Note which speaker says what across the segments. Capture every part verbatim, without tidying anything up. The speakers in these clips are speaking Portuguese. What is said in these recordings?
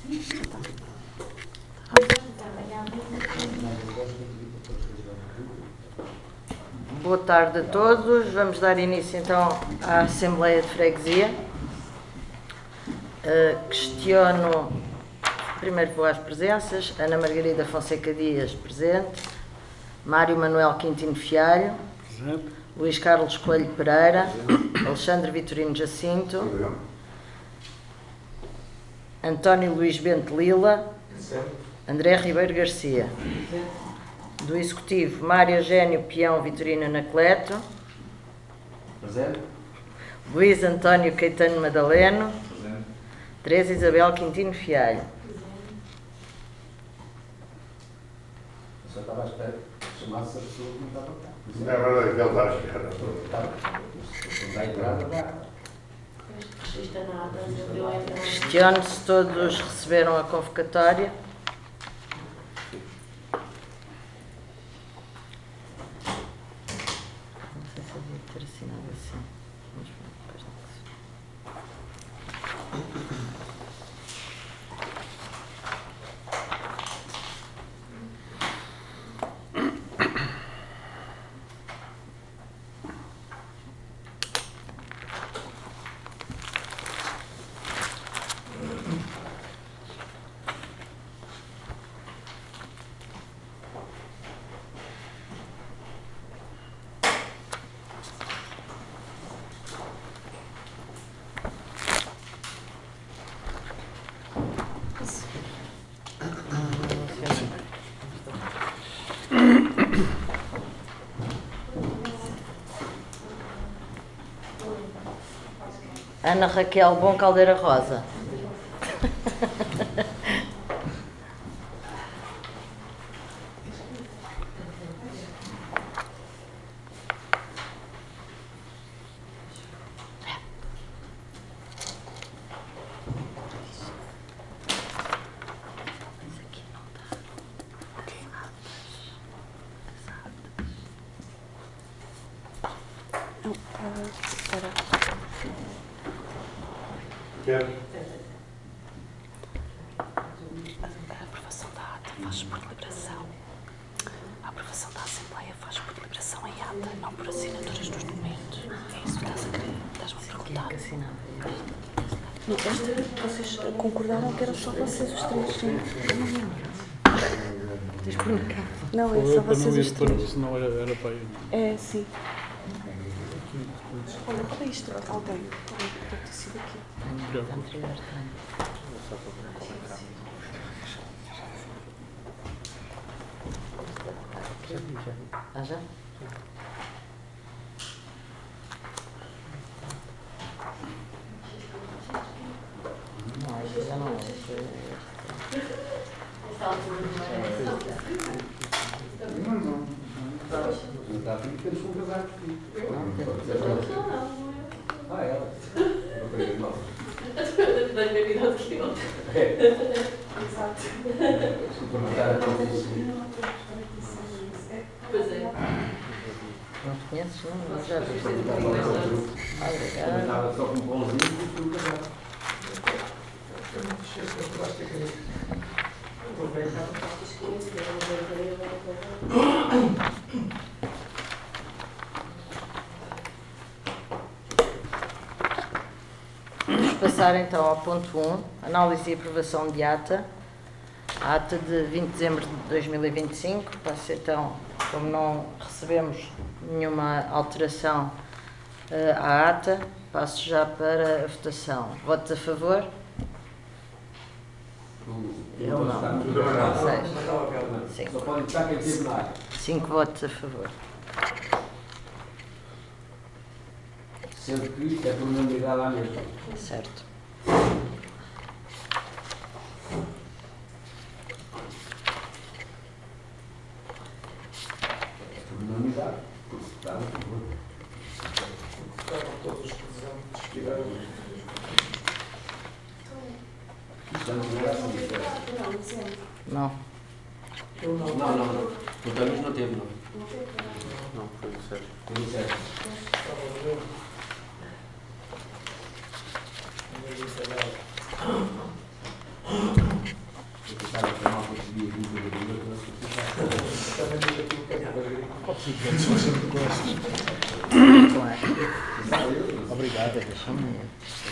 Speaker 1: Boa tarde a todos. Vamos dar início então à Assembleia de Freguesia. Uh, questiono, primeiro vou às presenças: Ana Margarida Fonseca Dias, presente. Mário Manuel Quintino Fialho, presente. Luís Carlos Coelho Pereira, presente. Alexandre Vitorino Jacinto, presente. António Luís Bento Lila, presente. André Ribeiro Garcia, presente. Do Executivo, Mário Eugénio Peão Vitorino Anacleto, presente. Luís António Caetano Madaleno, presente. Teresa Isabel Quintino Fialho.
Speaker 2: Eu só estava à espera que chamasse a pessoa que não estava cá.
Speaker 3: Não é verdade que ele está à espera.
Speaker 1: Questiono se todos receberam a convocatória. Ana Raquel Bom Caldeira Rosa.
Speaker 4: A aprovação da ata faz por deliberação. A aprovação da Assembleia faz por deliberação em ata, não por assinaturas dos documentos. É isso que estás a querer? Estás-me a perguntar? Não, esta, vocês concordaram que eram só vocês os três, sim?
Speaker 1: Tens por cá.
Speaker 4: Não, é só vocês os três.
Speaker 5: Senão era, era para ir.
Speaker 4: É, sim. Olha, olha isto, alguém. Deve ter sido aqui.
Speaker 1: Ah, já? Não, isso já não é.
Speaker 2: Não está aqui porque eles são casados. Ah, ela. Não foi irmão.
Speaker 6: Da minha vida que eu.
Speaker 2: Exato. Se perguntar a notícia.
Speaker 6: Pois é.
Speaker 1: Não te conheces, não? Mas já viste.
Speaker 2: Obrigado. Estava só com um pãozinho e tudo casado.
Speaker 1: Vamos passar então ao ponto um, análise e aprovação de ata. A ata de vinte de dezembro de dois mil e vinte e cinco. Passa então, como não recebemos nenhuma alteração uh, à ata, passo já para a votação. Votos a favor? Eu não. Seis. Cinco.
Speaker 2: Só pode estar quem teve na área.
Speaker 1: Cinco votos a favor.
Speaker 2: Sendo que isto é por unanimidade à mesma.
Speaker 1: Certo.
Speaker 2: É por unanimidade. Porque está no favor.
Speaker 3: Estavam todos os presentes, estiveram.
Speaker 2: Isto não é assim.
Speaker 1: Não.
Speaker 2: Não, não, não. O Tamis não teve, não.
Speaker 5: Não, foi o Sérgio.
Speaker 2: Foi o Sérgio.
Speaker 3: Estava
Speaker 5: São sempre com esses.
Speaker 1: Claro.
Speaker 5: Obrigado.
Speaker 1: Deixa-me.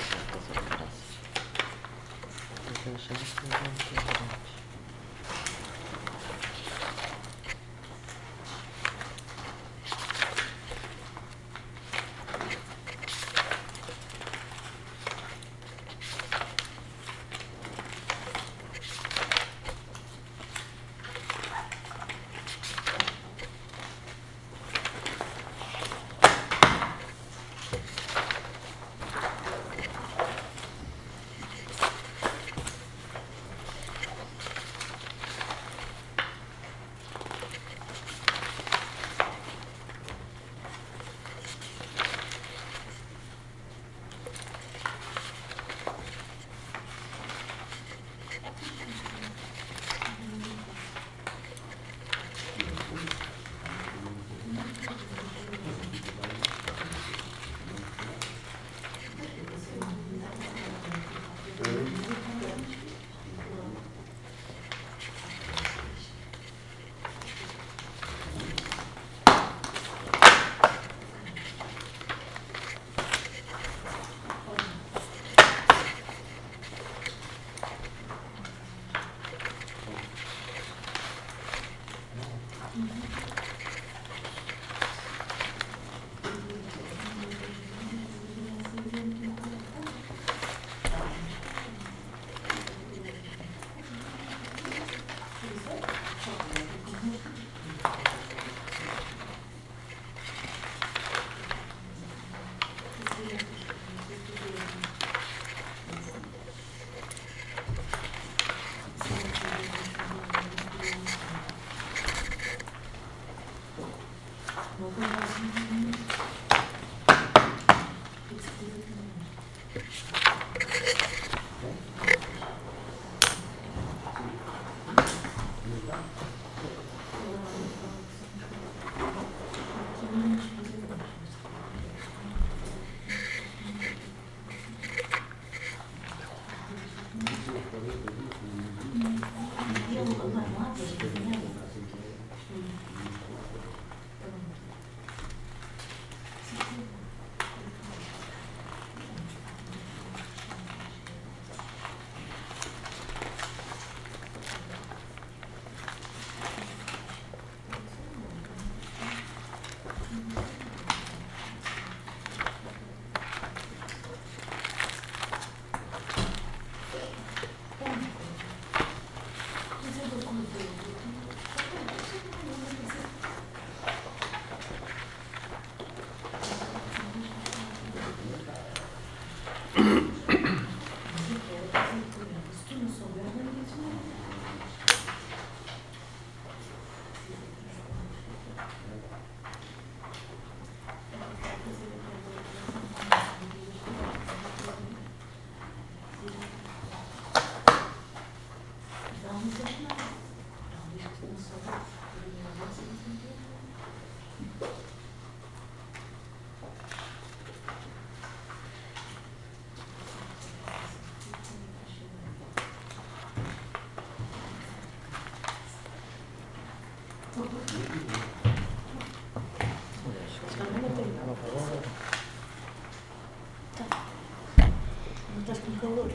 Speaker 4: Não estás com calor?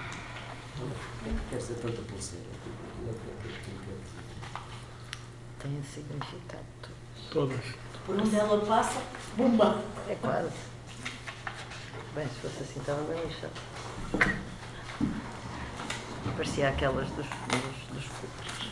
Speaker 2: Quer ser tanta pulseira.
Speaker 1: Tem significado.
Speaker 5: Todas.
Speaker 4: Por onde ela passa, bomba!
Speaker 1: É quase. Bem, se fosse assim estava bem lixado. Parecia aquelas dos, dos, dos cultos.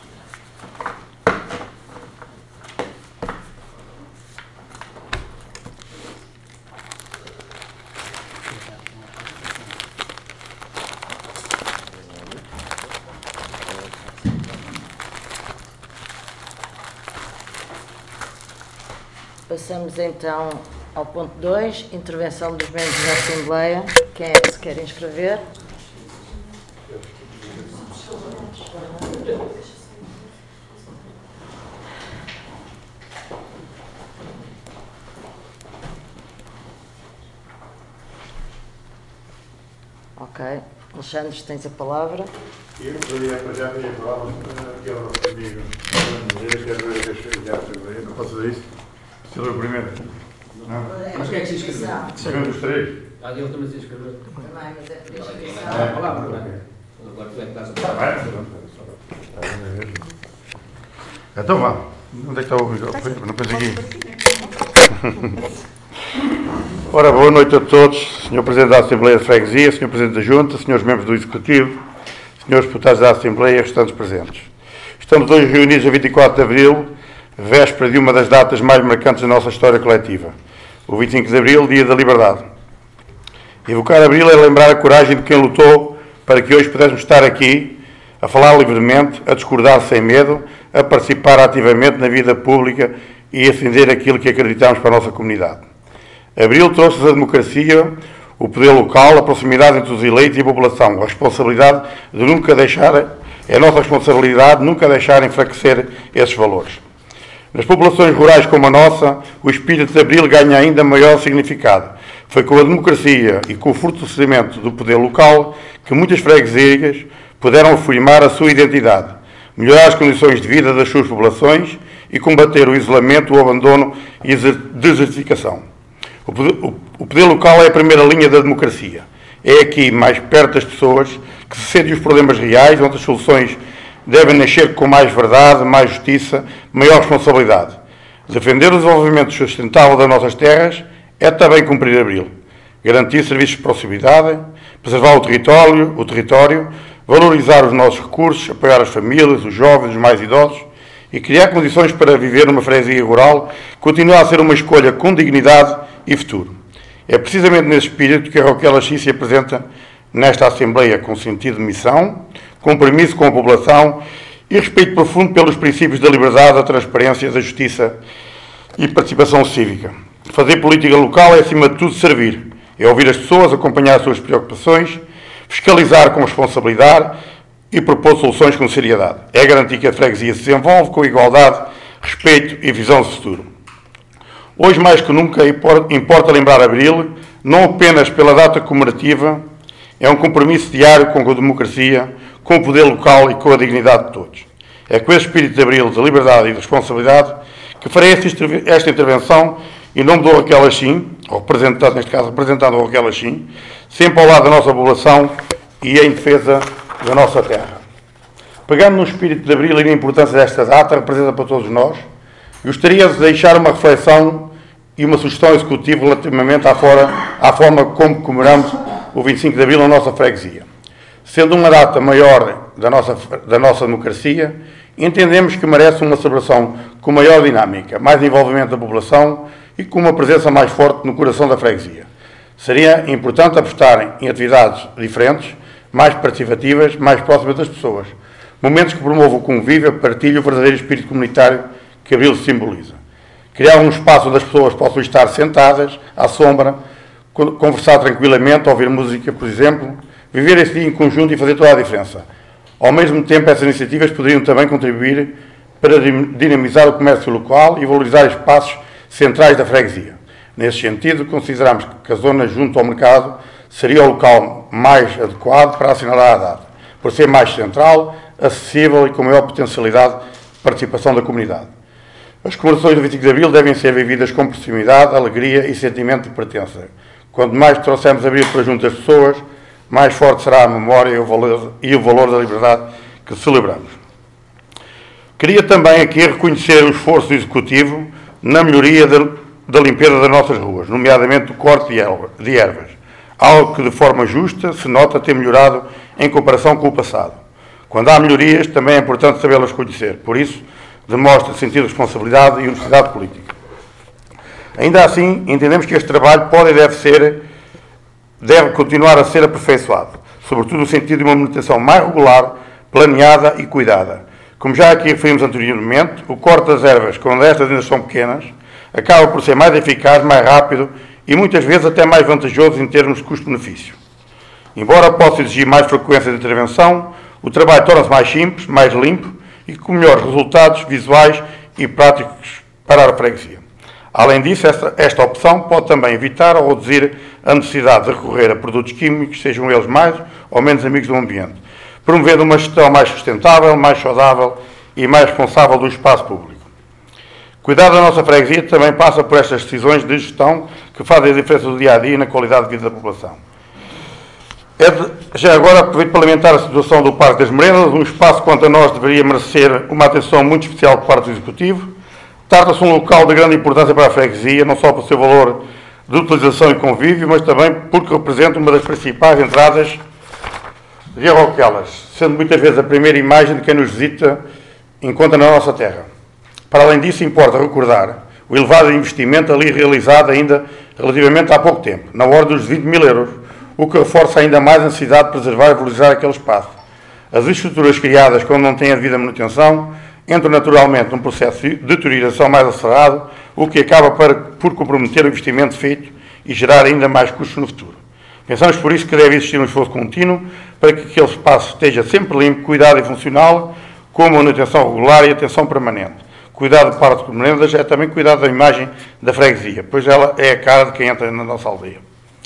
Speaker 1: Passamos então ao ponto dois, intervenção dos membros da Assembleia. Quem é que se quer inscrever? Ok. Alexandre, tens a palavra.
Speaker 3: Eu poderia apresentar a palavra que é o nosso amigo. Não posso fazer isso?
Speaker 7: Sobre o primeiro? Não?
Speaker 2: Mas quem é que se inscreveu?
Speaker 7: Sabemos os três.
Speaker 2: Ah, ele também se inscreveu.
Speaker 1: Também, mas é por
Speaker 2: É,
Speaker 1: inscrição.
Speaker 2: olá, Bruno. Agora tu é que estás a
Speaker 7: Está bem? Então vá. Onde é que está o microfone? Não penso aqui. Ora, boa noite a todos. senhor Presidente da Assembleia de Freguesia, senhor Presidente da Junta, senhores membros do Executivo, senhores deputados da Assembleia e restantes presentes. Estamos hoje reunidos a vinte e quatro de abril, véspera de uma das datas mais marcantes da nossa história coletiva, o vinte e cinco de abril, Dia da Liberdade. Evocar abril é lembrar a coragem de quem lutou para que hoje pudéssemos estar aqui, a falar livremente, a discordar sem medo, a participar ativamente na vida pública e a defender aquilo que acreditamos para a nossa comunidade. Abril trouxe a democracia, o poder local, a proximidade entre os eleitos e a população, a responsabilidade de nunca deixar, é a nossa responsabilidade nunca deixar enfraquecer esses valores. Nas populações rurais como a nossa, o espírito de Abril ganha ainda maior significado. Foi com a democracia e com o fortalecimento do poder local que muitas freguesias puderam afirmar a sua identidade, melhorar as condições de vida das suas populações e combater o isolamento, o abandono e a desertificação. O poder, o, o poder local é a primeira linha da democracia. É aqui, mais perto das pessoas, que se sentem os problemas reais, onde as soluções devem nascer com mais verdade, mais justiça, maior responsabilidade. Defender o desenvolvimento sustentável das nossas terras é também cumprir Abril. Garantir serviços de proximidade, preservar o território, o território, valorizar os nossos recursos, apoiar as famílias, os jovens, os mais idosos e criar condições para viver numa freguesia rural continua a ser uma escolha com dignidade e futuro. É precisamente nesse espírito que a Roquela X se apresenta nesta Assembleia com sentido de missão, compromisso com a população e respeito profundo pelos princípios da liberdade, da transparência, da justiça e participação cívica. Fazer política local é, acima de tudo, servir. É ouvir as pessoas, acompanhar as suas preocupações, fiscalizar com responsabilidade e propor soluções com seriedade. É garantir que a freguesia se desenvolve com igualdade, respeito e visão de futuro. Hoje, mais que nunca, importa lembrar Abril, não apenas pela data comemorativa, é um compromisso diário com a democracia, com o poder local e com a dignidade de todos. É com esse espírito de Abril, de liberdade e de responsabilidade, que farei esta intervenção em nome do Roquela X, ou representante, neste caso, representando o Roquela X, sempre ao lado da nossa população e em defesa da nossa terra. Pegando no espírito de Abril e na importância desta data, representa para todos nós, gostaria de deixar uma reflexão e uma sugestão executiva relativamente à, fora, à forma como comemoramos o vinte e cinco de abril na nossa freguesia. Sendo uma data maior da nossa, da nossa democracia, entendemos que merece uma celebração com maior dinâmica, mais envolvimento da população e com uma presença mais forte no coração da freguesia. Seria importante apostarem em atividades diferentes, mais participativas, mais próximas das pessoas. Momentos que promovam o convívio, a partilha e o verdadeiro espírito comunitário que Abril simboliza. Criar um espaço onde as pessoas possam estar sentadas, à sombra, conversar tranquilamente, ouvir música, por exemplo, viver esse dia em conjunto e fazer toda a diferença. Ao mesmo tempo, essas iniciativas poderiam também contribuir para dinamizar o comércio local e valorizar espaços centrais da freguesia. Nesse sentido, consideramos que a zona junto ao mercado seria o local mais adequado para assinalar a data, por ser mais central, acessível e com maior potencialidade de participação da comunidade. As comemorações do vinte e cinco de abril devem ser vividas com proximidade, alegria e sentimento de pertença. Quanto mais trouxermos Abril para junto das pessoas, mais forte será a memória e o valor, e o valor da liberdade que celebramos. Queria também aqui reconhecer o esforço do Executivo na melhoria de, da limpeza das nossas ruas, nomeadamente do corte de, erva, de ervas, algo que de forma justa se nota ter melhorado em comparação com o passado. Quando há melhorias, também é importante sabê-las conhecer, por isso demonstra sentido de responsabilidade e honestidade política. Ainda assim, entendemos que este trabalho pode e deve ser, deve continuar a ser aperfeiçoado, sobretudo no sentido de uma manutenção mais regular, planeada e cuidada. Como já aqui referimos anteriormente, o corte das ervas, quando estas ainda são pequenas, acaba por ser mais eficaz, mais rápido e muitas vezes até mais vantajoso em termos de custo-benefício. Embora possa exigir mais frequência de intervenção, o trabalho torna-se mais simples, mais limpo e com melhores resultados visuais e práticos para a freguesia. Além disso, esta, esta opção pode também evitar ou reduzir a necessidade de recorrer a produtos químicos, sejam eles mais ou menos amigos do ambiente, promovendo uma gestão mais sustentável, mais saudável e mais responsável do espaço público. Cuidar da nossa freguesia também passa por estas decisões de gestão que fazem a diferença do dia a dia na qualidade de vida da população. É de, já agora aproveito para lamentar a situação do Parque das Merendas, um espaço que, quanto a nós, deveria merecer uma atenção muito especial por parte do Executivo. Trata-se de um local de grande importância para a freguesia, não só pelo seu valor de utilização e convívio, mas também porque representa uma das principais entradas de Arroquelas, sendo muitas vezes a primeira imagem de quem nos visita encontra na nossa terra. Para além disso, importa recordar o elevado investimento ali realizado ainda relativamente há pouco tempo, na ordem dos vinte mil euros, o que reforça ainda mais a necessidade de preservar e valorizar aquele espaço. As estruturas criadas, quando não têm a devida manutenção, entram naturalmente num processo de deterioração mais acelerado, o que acaba para, por comprometer o investimento feito e gerar ainda mais custos no futuro. Pensamos por isso que deve existir um esforço contínuo para que aquele espaço esteja sempre limpo, cuidado e funcional, com a manutenção regular e atenção permanente. Cuidado do Parque de Merendas é também cuidado da imagem da freguesia, pois ela é a cara de quem entra na nossa aldeia.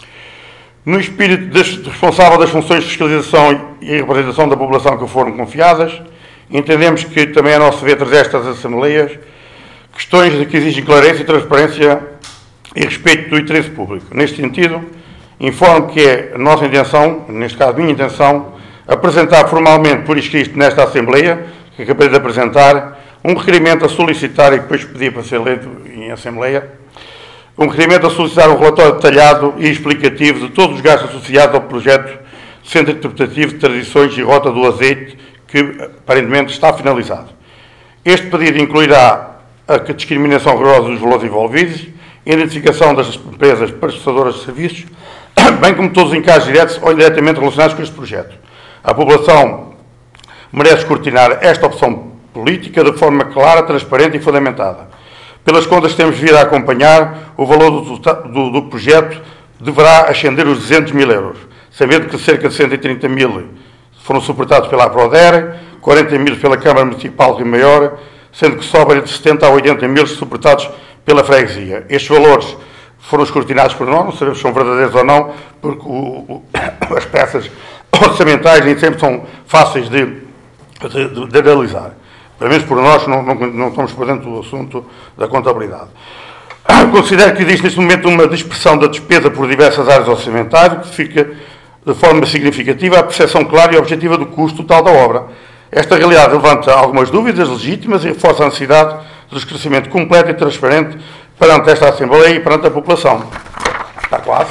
Speaker 7: No espírito des, responsável das funções de fiscalização e representação da população que foram confiadas, entendemos que também é nosso dever trazer estas assembleias questões que exigem clareza e transparência e respeito do interesse público. Neste sentido, informo que é a nossa intenção, neste caso a minha intenção, apresentar formalmente por escrito nesta Assembleia, que acabei de apresentar, um requerimento a solicitar, e depois pedir para ser lido em Assembleia, um requerimento a solicitar um relatório detalhado e explicativo de todos os gastos associados ao projeto Centro Interpretativo de Tradições e Rota do Azeite, que aparentemente está finalizado. Este pedido incluirá a discriminação rigorosa dos valores envolvidos, a identificação das empresas prestadoras de serviços, bem como todos os encargos diretos ou indiretamente relacionados com este projeto. A população merece escrutinar esta opção política de forma clara, transparente e fundamentada. Pelas contas que temos vindo a acompanhar, o valor do, do, do projeto deverá ascender os duzentos mil euros, sabendo que cerca de cento e trinta mil foram suportados pela Aproder, quarenta mil pela Câmara Municipal de Rio Maior, sendo que sobra de setenta a oitenta mil suportados pela freguesia. Estes valores foram escrutinados por nós, não sabemos se são verdadeiros ou não, porque o, o, as peças orçamentais nem sempre são fáceis de, de, de, de realizar. Pelo menos por nós, não, não, não estamos por dentro do assunto da contabilidade. Considero que existe neste momento uma dispersão da despesa por diversas áreas orçamentais, que fica de forma significativa a percepção clara e objetiva do custo total da obra. Esta realidade levanta algumas dúvidas legítimas e reforça a necessidade de esclarecimento completo e transparente perante esta Assembleia e perante a população. Está quase.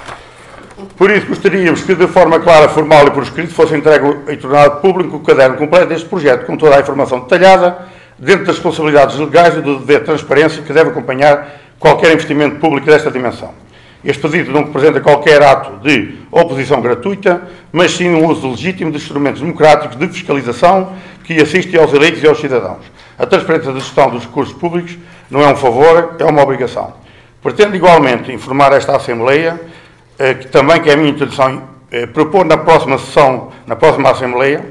Speaker 7: Por isso, gostaríamos que, de forma clara, formal e por escrito, fosse entregue e tornado público o caderno completo deste projeto, com toda a informação detalhada, dentro das responsabilidades legais e do dever de transparência que deve acompanhar qualquer investimento público desta dimensão. Este pedido não representa qualquer ato de oposição gratuita, mas sim um uso legítimo de instrumentos democráticos de fiscalização que assistem aos eleitos e aos cidadãos. A transparência da gestão dos recursos públicos não é um favor, é uma obrigação. Pretendo igualmente informar esta Assembleia eh, que também que é a minha intenção eh, propor na próxima sessão, na próxima Assembleia,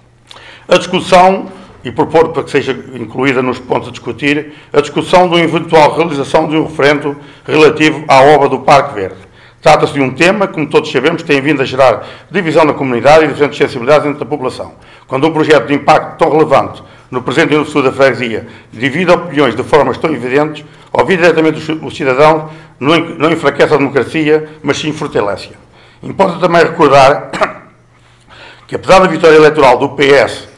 Speaker 7: a discussão e propor para que seja incluída nos pontos a discutir, a discussão de uma eventual realização de um referendo relativo à obra do Parque Verde. Trata-se de um tema, como todos sabemos, que tem vindo a gerar divisão na comunidade e diferentes sensibilidades entre a população. Quando um projeto de impacto tão relevante no presente e no futuro da freguesia divide opiniões de formas tão evidentes, ouvir diretamente os cidadãos não, não enfraquece a democracia, mas sim fortalece-a. Importa também recordar que, apesar da vitória eleitoral do P S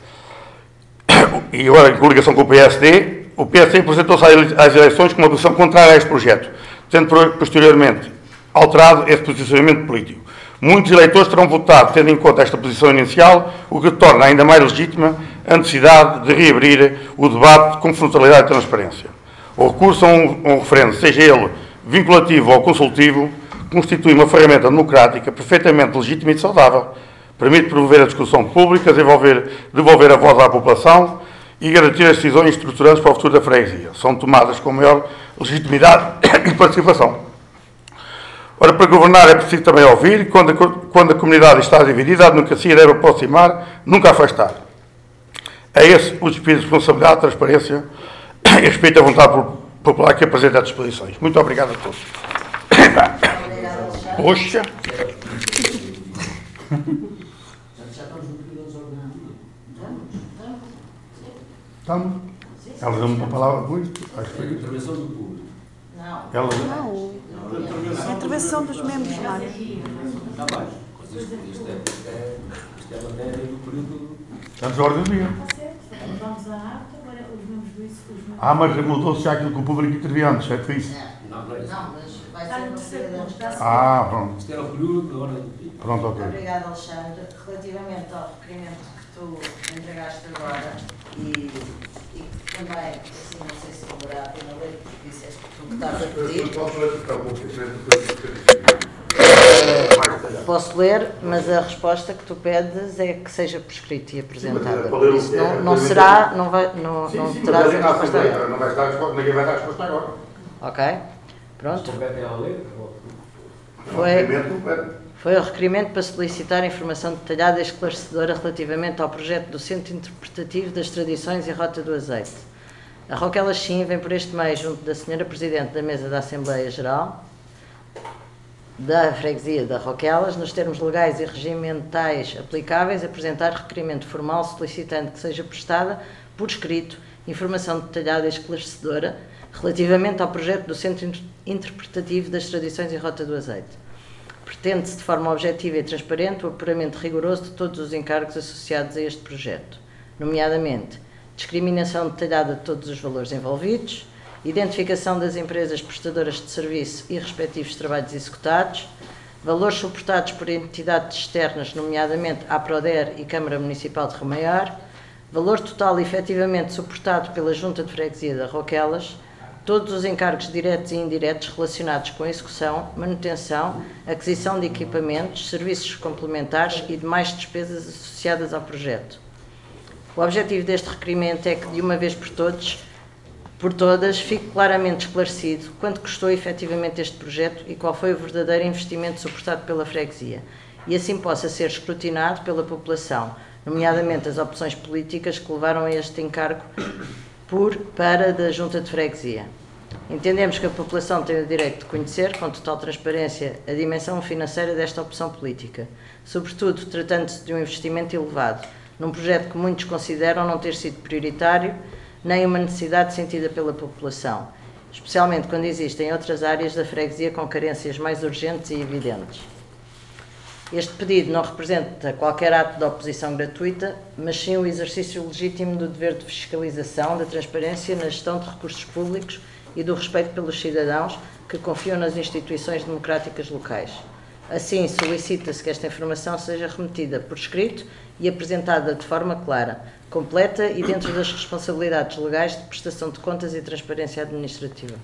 Speaker 7: e agora em coligação com o P S D, o P S D apresentou-se às eleições com uma posição contrária a este projeto, tendo posteriormente alterado esse posicionamento político. Muitos eleitores terão votado tendo em conta esta posição inicial, o que torna ainda mais legítima a necessidade de reabrir o debate com frontalidade e transparência. O recurso a um, um referendo, seja ele vinculativo ou consultivo, constitui uma ferramenta democrática perfeitamente legítima e saudável. Permite promover a discussão pública, devolver, devolver a voz à população e garantir as decisões estruturantes para o futuro da freguesia. São tomadas com maior legitimidade e participação. Ora, para governar é preciso também ouvir, quando a, quando a comunidade está dividida, a democracia deve aproximar, nunca afastar. É esse o espírito de responsabilidade, transparência e respeito à vontade popular que apresenta as disposições. Muito obrigado a todos. Poxa!
Speaker 2: Estamos?
Speaker 7: Ela deu uma palavra com isto. Acho que
Speaker 2: É
Speaker 7: foi isso.
Speaker 2: intervenção do público.
Speaker 1: Não.
Speaker 7: Ela
Speaker 4: Não, a intervenção dos membros, Mário.
Speaker 2: Está bem. Mas isto, isto, é, isto, é, isto é matéria do período.
Speaker 7: Estamos à ordem do dia.
Speaker 6: Vamos à arte, agora os membros do isso.
Speaker 7: Ah, mas mudou-se já aquilo que o público intervia antes, é por isso.
Speaker 2: Não, não é isso.
Speaker 1: Não, mas vai
Speaker 6: Está
Speaker 1: ser
Speaker 6: no
Speaker 1: no
Speaker 6: terceiro
Speaker 1: período
Speaker 6: ponto, está
Speaker 1: antes.
Speaker 7: Ah, pronto.
Speaker 2: Isto era o período da ordem do dia.
Speaker 7: Pronto, ok.
Speaker 1: Obrigada, Alexandre. Relativamente ao requerimento que tu entregaste agora e, e que também, assim, não sei se valerá a pena ler, porque disseste que tu estás a pedir. Uh, posso ler, mas a resposta que tu pedes é que seja por escrito e apresentada. Por isso não, não será, não, vai, não,
Speaker 7: Sim,
Speaker 1: não
Speaker 7: sim,
Speaker 1: terás
Speaker 7: mas
Speaker 1: a
Speaker 7: é na
Speaker 1: resposta.
Speaker 7: Assembleia, não vai dar resposta, ninguém vai dar resposta agora.
Speaker 1: Ok?
Speaker 2: Se
Speaker 1: Pronto.
Speaker 2: houver ela ler,
Speaker 1: Foi, foi o requerimento para solicitar informação detalhada e esclarecedora relativamente ao projeto do Centro Interpretativo das Tradições e Rota do Azeite. A Roquelas Sim vem por este meio, junto da senhora Presidente da Mesa da Assembleia Geral da Freguesia da Roquelas, nos termos legais e regimentais aplicáveis, apresentar requerimento formal solicitando que seja prestada, por escrito, informação detalhada e esclarecedora relativamente ao projeto do Centro Interpretativo das Tradições e Rota do Azeite. Pretende-se, de forma objetiva e transparente, o apuramento rigoroso de todos os encargos associados a este projeto, nomeadamente discriminação detalhada de todos os valores envolvidos, identificação das empresas prestadoras de serviço e respectivos trabalhos executados, valores suportados por entidades externas, nomeadamente a Aproder e Câmara Municipal de Remaiar, valor total efetivamente suportado pela Junta de Freguesia da Roquelas, todos os encargos diretos e indiretos relacionados com a execução, manutenção, aquisição de equipamentos, serviços complementares e demais despesas associadas ao projeto. O objetivo deste requerimento é que, de uma vez por todos, por todas, fique claramente esclarecido quanto custou efetivamente este projeto e qual foi o verdadeiro investimento suportado pela freguesia, e assim possa ser escrutinado pela população, nomeadamente as opções políticas que levaram a este encargo por, para da Junta de Freguesia. Entendemos que a população tem o direito de conhecer, com total transparência, a dimensão financeira desta opção política, sobretudo tratando-se de um investimento elevado, num projeto que muitos consideram não ter sido prioritário, nem uma necessidade sentida pela população, especialmente quando existem outras áreas da freguesia com carências mais urgentes e evidentes. Este pedido não representa qualquer ato de oposição gratuita, mas sim o exercício legítimo do dever de fiscalização, da transparência na gestão de recursos públicos e do respeito pelos cidadãos que confiam nas instituições democráticas locais. Assim, solicita-se que esta informação seja remetida por escrito e apresentada de forma clara, completa e dentro das responsabilidades legais de prestação de contas e transparência administrativa.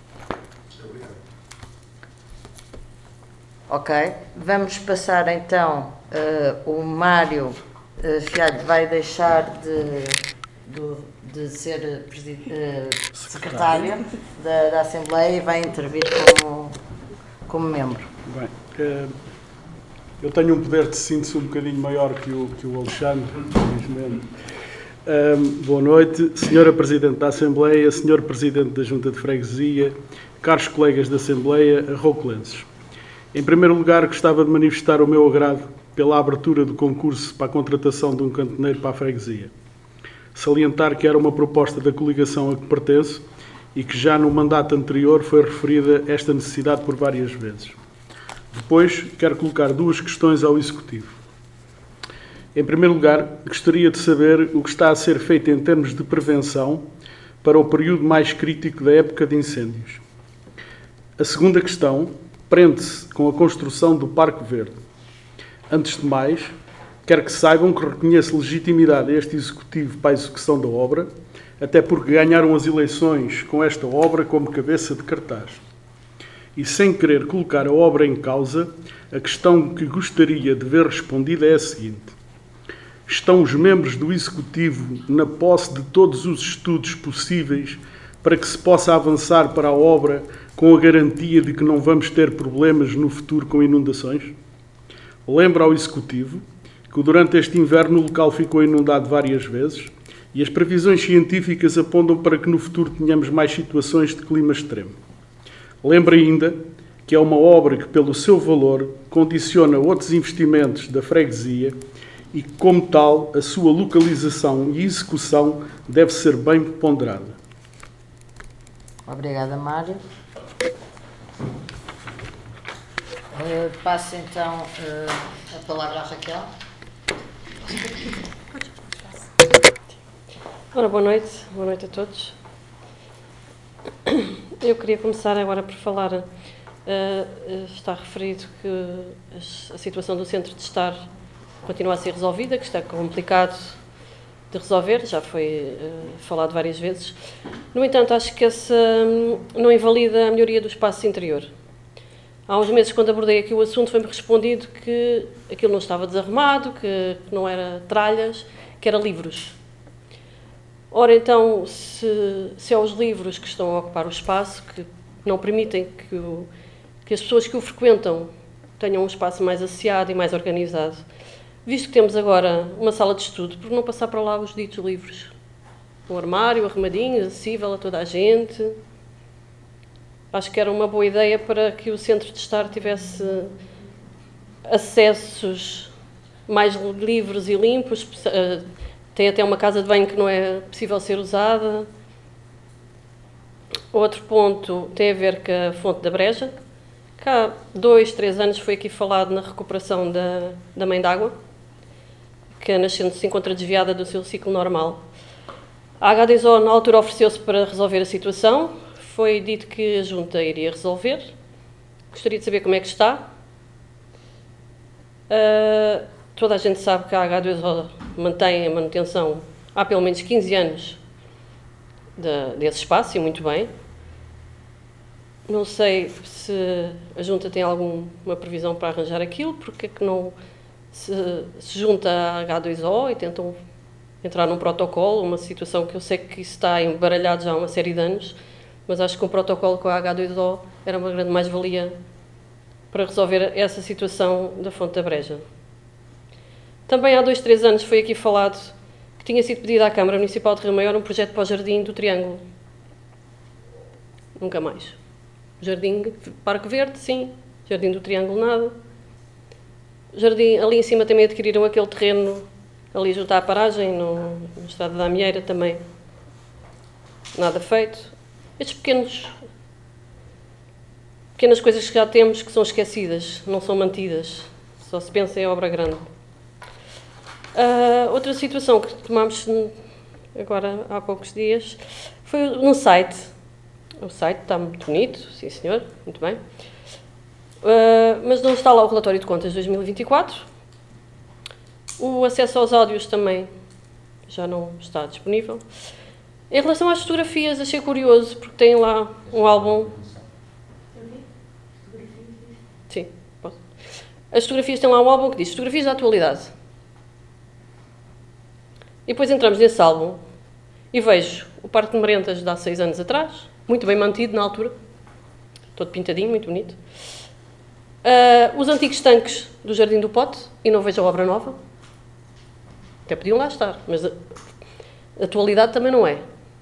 Speaker 1: Ok, vamos passar então, uh, o Mário uh, Fialho vai deixar de, de, de ser uh, secretário da, da Assembleia e vai intervir como, como membro.
Speaker 5: Bem, uh, eu tenho um poder de síntese um bocadinho maior que o, que o Alexandre, infelizmente. Um, boa noite, senhora Presidente da Assembleia, senhor Presidente da Junta de Freguesia, caros colegas da Assembleia roquelenses. Em primeiro lugar, gostava de manifestar o meu agrado pela abertura do concurso para a contratação de um cantoneiro para a freguesia. Salientar que era uma proposta da coligação a que pertenço e que já no mandato anterior foi referida esta necessidade por várias vezes. Depois, quero colocar duas questões ao Executivo. Em primeiro lugar, gostaria de saber o que está a ser feito em termos de prevenção para o período mais crítico da época de incêndios. A segunda questão prende-se com a construção do Parque Verde. Antes de mais, quero que saibam que reconheço legitimidade a este Executivo para a execução da obra, até porque ganharam as eleições com esta obra como cabeça de cartaz. E sem querer colocar a obra em causa, a questão que gostaria de ver respondida é a seguinte. Estão os membros do Executivo na posse de todos os estudos possíveis para que se possa avançar para a obra com a garantia de que não vamos ter problemas no futuro com inundações? Lembro ao Executivo que durante este inverno o local ficou inundado várias vezes e as previsões científicas apontam para que no futuro tenhamos mais situações de clima extremo. Lembro ainda que é uma obra que, pelo seu valor, condiciona outros investimentos da freguesia e, como tal, a sua localização e execução deve ser bem ponderada.
Speaker 1: Obrigada, Mário. Uh, passo então uh, a palavra à Raquel.
Speaker 8: Ora, boa noite, boa noite a todos. Eu queria começar agora por falar, uh, uh, está referido que a situação do centro de estar continua a ser resolvida, que está complicado de resolver, já foi uh, falado várias vezes. No entanto, acho que essa um, não invalida a melhoria do espaço interior. Há uns meses, quando abordei aqui o assunto, foi-me respondido que aquilo não estava desarrumado, que, que não era tralhas, que era livros. Ora, então, se, se é os livros que estão a ocupar o espaço, que não permitem que, o, que as pessoas que o frequentam tenham um espaço mais asseado e mais organizado, visto que temos agora uma sala de estudo, por não passar para lá os ditos livros? Um armário arrumadinho, acessível a toda a gente. Acho que era uma boa ideia para que o centro de estar tivesse acessos mais livres e limpos. Tem até uma casa de banho que não é possível ser usada. Outro ponto tem a ver com a fonte da Breja, que há dois, três anos foi aqui falado na recuperação da, da mãe d'água, que a nascente se encontra desviada do seu ciclo normal. A H dois O, na altura, ofereceu-se para resolver a situação. Foi dito que a Junta iria resolver. Gostaria de saber como é que está. Uh, toda a gente sabe que a H dois O mantém a manutenção há pelo menos quinze anos de, desse espaço, e muito bem. Não sei se a Junta tem alguma previsão para arranjar aquilo, porque é que não se, se junta à H dois O e tentam entrar num protocolo, uma situação que eu sei que isso está embaralhado já há uma série de anos, mas acho que um protocolo com a H dois O era uma grande mais-valia para resolver essa situação da fonte da Breja. Também há dois, três anos foi aqui falado que tinha sido pedido à Câmara Municipal de Rio Maior um projeto para o Jardim do Triângulo. Nunca mais. Jardim, Parque Verde, sim. Jardim do Triângulo, nada. Jardim, ali em cima também adquiriram aquele terreno ali junto à paragem, no, no Estrada da Amieira também. Nada feito. Estes pequenos, pequenas coisas que já temos que são esquecidas, não são mantidas. Só se pensa em obra grande. Uh, outra situação que tomámos agora há poucos dias foi no site. O site está muito bonito, sim senhor, muito bem. Uh, mas não está lá o relatório de contas de dois mil e vinte e quatro. O acesso aos áudios também já não está disponível. Em relação às fotografias, achei curioso, porque tem lá um álbum... Sim, posso. As fotografias têm lá um álbum que diz fotografias da atualidade. E depois entramos nesse álbum e vejo o Parque de Merentas de há seis anos atrás, muito bem mantido na altura, todo pintadinho, muito bonito. Uh, os antigos tanques do Jardim do Pote, e não vejo a obra nova. Até podiam lá estar, mas a, a atualidade também não é.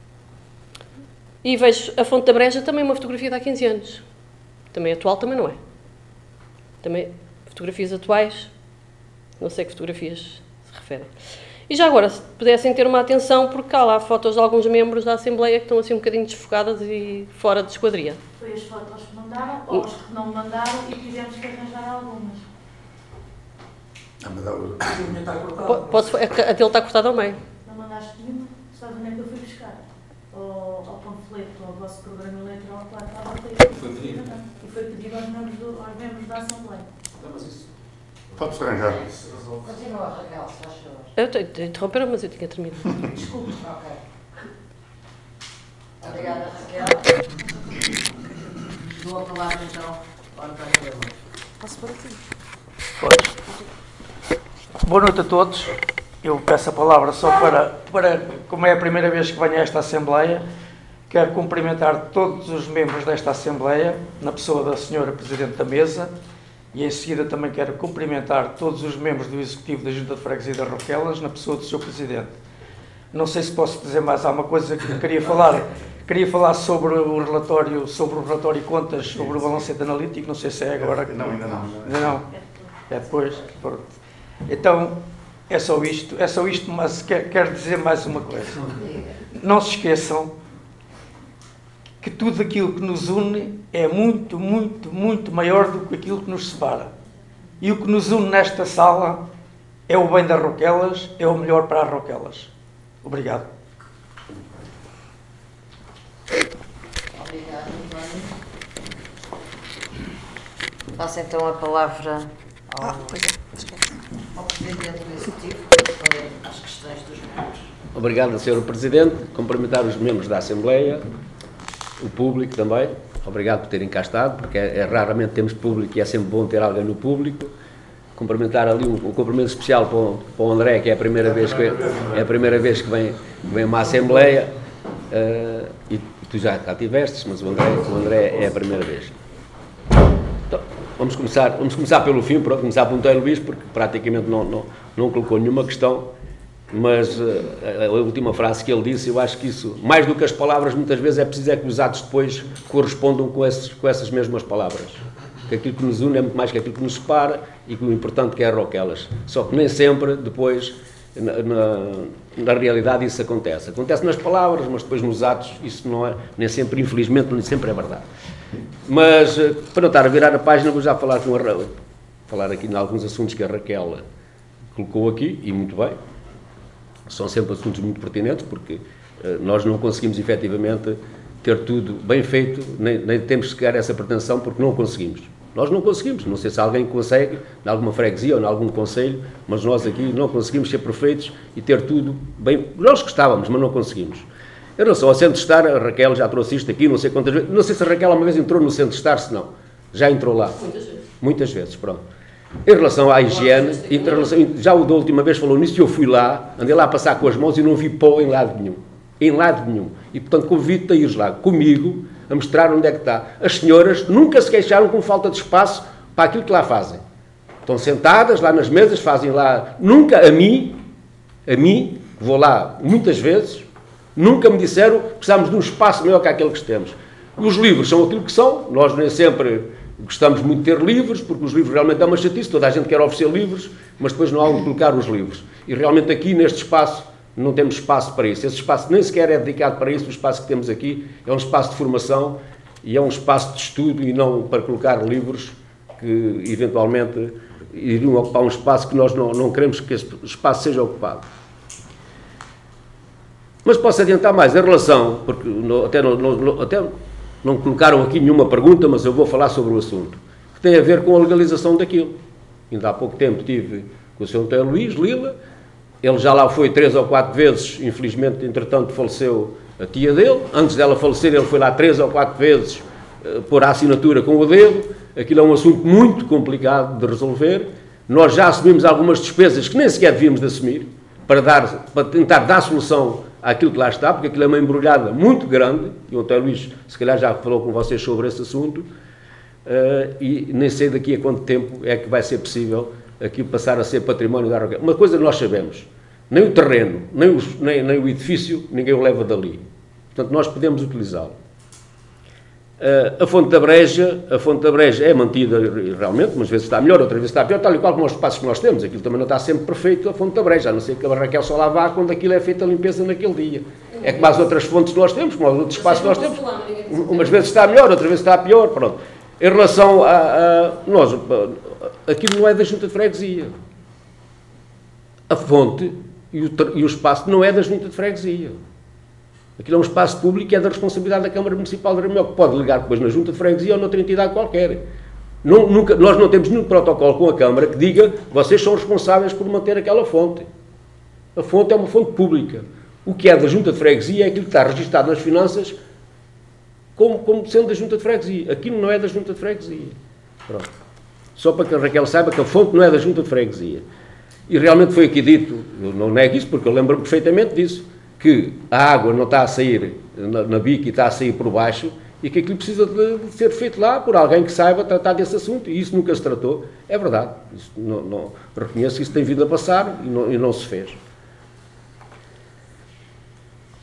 Speaker 8: E vejo a Fonte da Breja, também uma fotografia de há quinze anos. Também atual, também não é. Também fotografias atuais, não sei que fotografias se referem. E já agora, se pudessem ter uma atenção, porque há lá fotos de alguns membros da Assembleia que estão assim um bocadinho desfocadas e fora de esquadria.
Speaker 6: Foi as fotos que mandaram, ou as que não mandaram e tivemos que arranjar algumas.
Speaker 2: Ah, mas a minha está cortada.
Speaker 8: Posso, a dele está cortada ao meio.
Speaker 6: Não mandaste nenhuma? Sabes onde é que eu fui buscar? Ao, ao panfleto, ao vosso programa eleitoral, claro, estava a
Speaker 2: Foi pedido.
Speaker 6: E foi pedido aos membros, do, aos membros da Assembleia.
Speaker 2: Não, mas isso...
Speaker 7: Pode-se arranjar.
Speaker 1: Continua, Raquel, se faz favor.
Speaker 8: Eu te, te interromperam, mas eu tinha terminado.
Speaker 6: Desculpe.
Speaker 1: Ok. Obrigada, Raquel. Dou a palavra então ao António Leão.
Speaker 8: Posso pôr aqui?
Speaker 9: Pode. Boa noite a todos. Eu peço a palavra só para, para, como é a primeira vez que venho a esta Assembleia, quero cumprimentar todos os membros desta Assembleia, na pessoa da senhora Presidente da Mesa, e em seguida também quero cumprimentar todos os membros do Executivo da Junta de Freguesia de Roquelas, na pessoa do senhor Presidente. Não sei se posso dizer mais alguma coisa que queria falar. Queria falar sobre o relatório, sobre o relatório e contas, sobre o balancete analítico, não sei se é agora.
Speaker 7: Não, ainda não.
Speaker 9: Ainda não. É depois. Pronto. Então, É só isto, é só isto, mas quero, quero dizer mais uma coisa. Não se esqueçam que tudo aquilo que nos une é muito, muito, muito maior do que aquilo que nos separa. E o que nos une nesta sala é o bem das Roquelas, é o melhor para as Roquelas. Obrigado.
Speaker 1: Obrigado, António. Passo então a palavra ao,
Speaker 4: Ah, pois é, esquece.
Speaker 1: ao Presidente do Executivo para responder às questões dos membros.
Speaker 10: Obrigado, senhor Presidente. Cumprimentar os membros da Assembleia, o público também. Obrigado por terem cá estado, porque é, é, raramente temos público e é sempre bom ter alguém no público. Cumprimentar ali um, um cumprimento especial para o, para o André, que é a primeira vez que, é a primeira vez que vem, que vem uma Assembleia. Uh, e tu já cá tivestes, mas o André, o André é a primeira vez. Então, vamos começar, vamos começar pelo fim, pronto, começar por António Luís, porque praticamente não, não, não colocou nenhuma questão, mas uh, a última frase que ele disse, eu acho que isso, mais do que as palavras, muitas vezes é preciso é que os atos depois correspondam com, esses, com essas mesmas palavras. Que aquilo que nos une é muito mais que aquilo que nos separa e que o importante que é Roquelas. Só que nem sempre depois, na, na, na realidade, isso acontece. Acontece nas palavras, mas depois nos atos isso não é, nem sempre, infelizmente, nem sempre é verdade. Mas, para não estar a virar a página, vou já falar, com a, falar aqui em alguns assuntos que a Raquel colocou aqui, e muito bem. São sempre assuntos muito pertinentes, porque uh, nós não conseguimos, efetivamente, ter tudo bem feito, nem, nem temos sequer essa pretensão, porque não conseguimos. Nós não conseguimos, não sei se alguém consegue, em alguma freguesia ou em algum concelho, mas nós aqui não conseguimos ser perfeitos e ter tudo bem. Nós gostávamos, mas não conseguimos. Em relação ao Centro-Estar, a Raquel já trouxe isto aqui, não sei quantas vezes, não sei se a Raquel uma vez entrou no Centro-Estar, se não. Já entrou lá.
Speaker 8: Muitas vezes.
Speaker 10: Muitas vezes, pronto. Em relação à higiene, em relação, já o da última vez falou nisso, e eu fui lá, andei lá a passar com as mãos e não vi pó em lado nenhum. Em lado nenhum. E, portanto, convido-te a ires lá comigo, a mostrar onde é que está. As senhoras nunca se queixaram com falta de espaço para aquilo que lá fazem. Estão sentadas lá nas mesas, fazem lá... Nunca a mim, a mim, que vou lá muitas vezes, nunca me disseram que precisamos de um espaço maior que aquele que temos. Os livros são aquilo que são, nós nem sempre gostamos muito de ter livros, porque os livros realmente é uma chatice, toda a gente quer oferecer livros, mas depois não há onde colocar os livros. E realmente aqui, neste espaço, não temos espaço para isso. Esse espaço nem sequer é dedicado para isso. O espaço que temos aqui é um espaço de formação e é um espaço de estudo e não para colocar livros que, eventualmente, iriam ocupar um espaço que nós não, não queremos que esse espaço seja ocupado. Mas posso adiantar mais em relação, porque no, até, no, no, até não colocaram aqui nenhuma pergunta, mas eu vou falar sobre o assunto, que tem a ver com a legalização daquilo. Ainda há pouco tempo tive com o senhor António Luís Lila. Ele já lá foi três ou quatro vezes, infelizmente, entretanto, faleceu a tia dele. Antes dela falecer, ele foi lá três ou quatro vezes uh, pôr a assinatura com o dedo. Aquilo é um assunto muito complicado de resolver. Nós já assumimos algumas despesas que nem sequer devíamos de assumir, para, dar, para tentar dar solução àquilo que lá está, porque aquilo é uma embrulhada muito grande, e o António Luís, se calhar, já falou com vocês sobre esse assunto, uh, e nem sei daqui a quanto tempo é que vai ser possível aqui passar a ser património da Roquelas. Uma coisa nós sabemos, nem o terreno, nem, os, nem, nem o edifício, ninguém o leva dali. Portanto, nós podemos utilizá-lo. Uh, a fonte da breja, a fonte da breja é mantida realmente, umas vezes está melhor, outras vezes está pior, tal e qual como os espaços que nós temos. Aquilo também não está sempre perfeito, a fonte da breja, a não ser que a Raquel só lá vá quando aquilo é feita a limpeza naquele dia. É como as outras fontes que nós temos, como os outros espaços que nós temos. Umas vezes está melhor, outras vezes está pior, pronto. Em relação a... a nós, aquilo não é da Junta de Freguesia. A fonte e o, e o espaço não é da Junta de Freguesia. Aquilo é um espaço público e é da responsabilidade da Câmara Municipal de Ramel, que pode ligar depois na Junta de Freguesia ou noutra entidade qualquer. Não, nunca, nós não temos nenhum protocolo com a Câmara que diga que vocês são responsáveis por manter aquela fonte. A fonte é uma fonte pública. O que é da Junta de Freguesia é aquilo que está registado nas finanças como, como sendo da Junta de Freguesia. Aquilo não é da Junta de Freguesia. Pronto. Só para que a Raquel saiba que a fonte não é da Junta de Freguesia. E realmente foi aqui dito, eu não nego isso porque eu lembro perfeitamente disso, que a água não está a sair na, na bica e está a sair por baixo e que aquilo precisa de, de ser feito lá por alguém que saiba tratar desse assunto, e isso nunca se tratou. É verdade, isso não, não, reconheço que isso tem vindo a passar e não, e não se fez.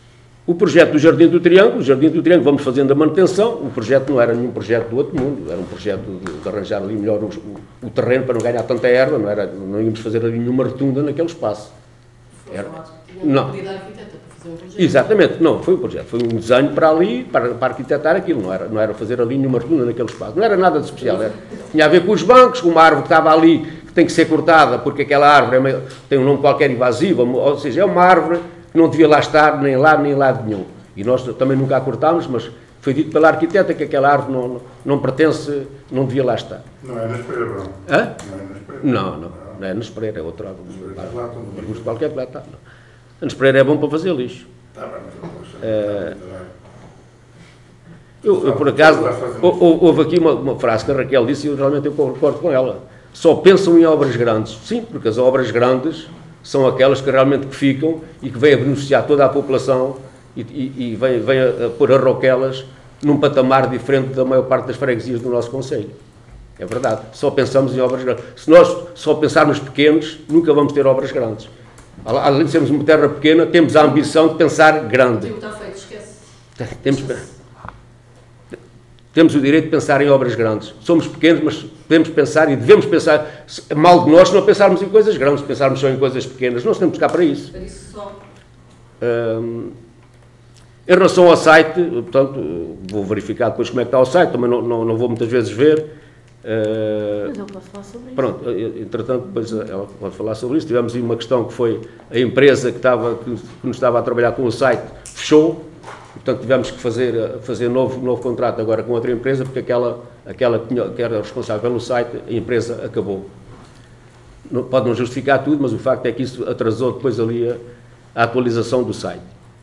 Speaker 10: O projeto do Jardim do Triângulo, o Jardim do Triângulo, vamos fazendo a manutenção, o projeto não era nenhum projeto do outro mundo, era um projeto de, de arranjar ali melhor o, o, o terreno para não ganhar tanta erva, não, era, não íamos fazer ali nenhuma rotunda naquele espaço. Era, não. Exatamente, não, foi um projeto, foi um desenho para ali, para, para arquitetar aquilo, não era, não era fazer ali nenhuma rotunda naquele espaço, não era nada de especial, era, tinha a ver com os bancos, com uma árvore que estava ali, que tem que ser cortada, porque aquela árvore é meio, tem um nome qualquer invasivo, ou seja, é uma árvore que não devia lá estar, nem lá, nem em lado nenhum. E nós também nunca a cortámos, mas foi dito pela arquiteta que aquela árvore não, não, não pertence, não devia lá estar.
Speaker 3: Não é na Espreira, não?
Speaker 10: Hã?
Speaker 3: Não é na Espreira?
Speaker 10: Não, não, não é na Espreira, é outra árvore. Arbusto qualquer que lá está. A Espreira é bom para fazer lixo.
Speaker 3: Está bem, mas eu posso
Speaker 10: É, eu, eu, por acaso, houve aqui uma, uma frase que a Raquel disse e eu realmente eu concordo com ela. Só pensam em obras grandes. Sim, porque as obras grandes são aquelas que realmente que ficam e que vêm a beneficiar toda a população e, e, e vêm, vêm a, a pôr as roquelas num patamar diferente da maior parte das freguesias do nosso concelho. É verdade. Só pensamos em obras grandes. Se nós só pensarmos pequenos, nunca vamos ter obras grandes. Além de sermos uma terra pequena, temos a ambição de pensar grande.
Speaker 8: O está feito, esquece.
Speaker 10: Temos, temos o direito de pensar em obras grandes. Somos pequenos, mas podemos pensar e devemos pensar. Mal de nós se não pensarmos em coisas grandes, pensarmos só em coisas pequenas. Nós temos cá para isso.
Speaker 8: Para isso só.
Speaker 10: Um, em relação ao site, portanto, vou verificar depois como é que está o site, também não, não, não vou muitas vezes ver. Uh,
Speaker 6: Mas eu posso falar sobre isso.
Speaker 10: Pronto, entretanto, depois ela pode falar sobre isso. Tivemos aí uma questão que foi a empresa que, estava, que, que nos estava a trabalhar com o site fechou, portanto tivemos que fazer, fazer novo, novo contrato agora com outra empresa, porque aquela, aquela que, tinha, que era responsável pelo site, a empresa acabou. Não, pode não justificar tudo, mas o facto é que isso atrasou depois ali a, a atualização do site.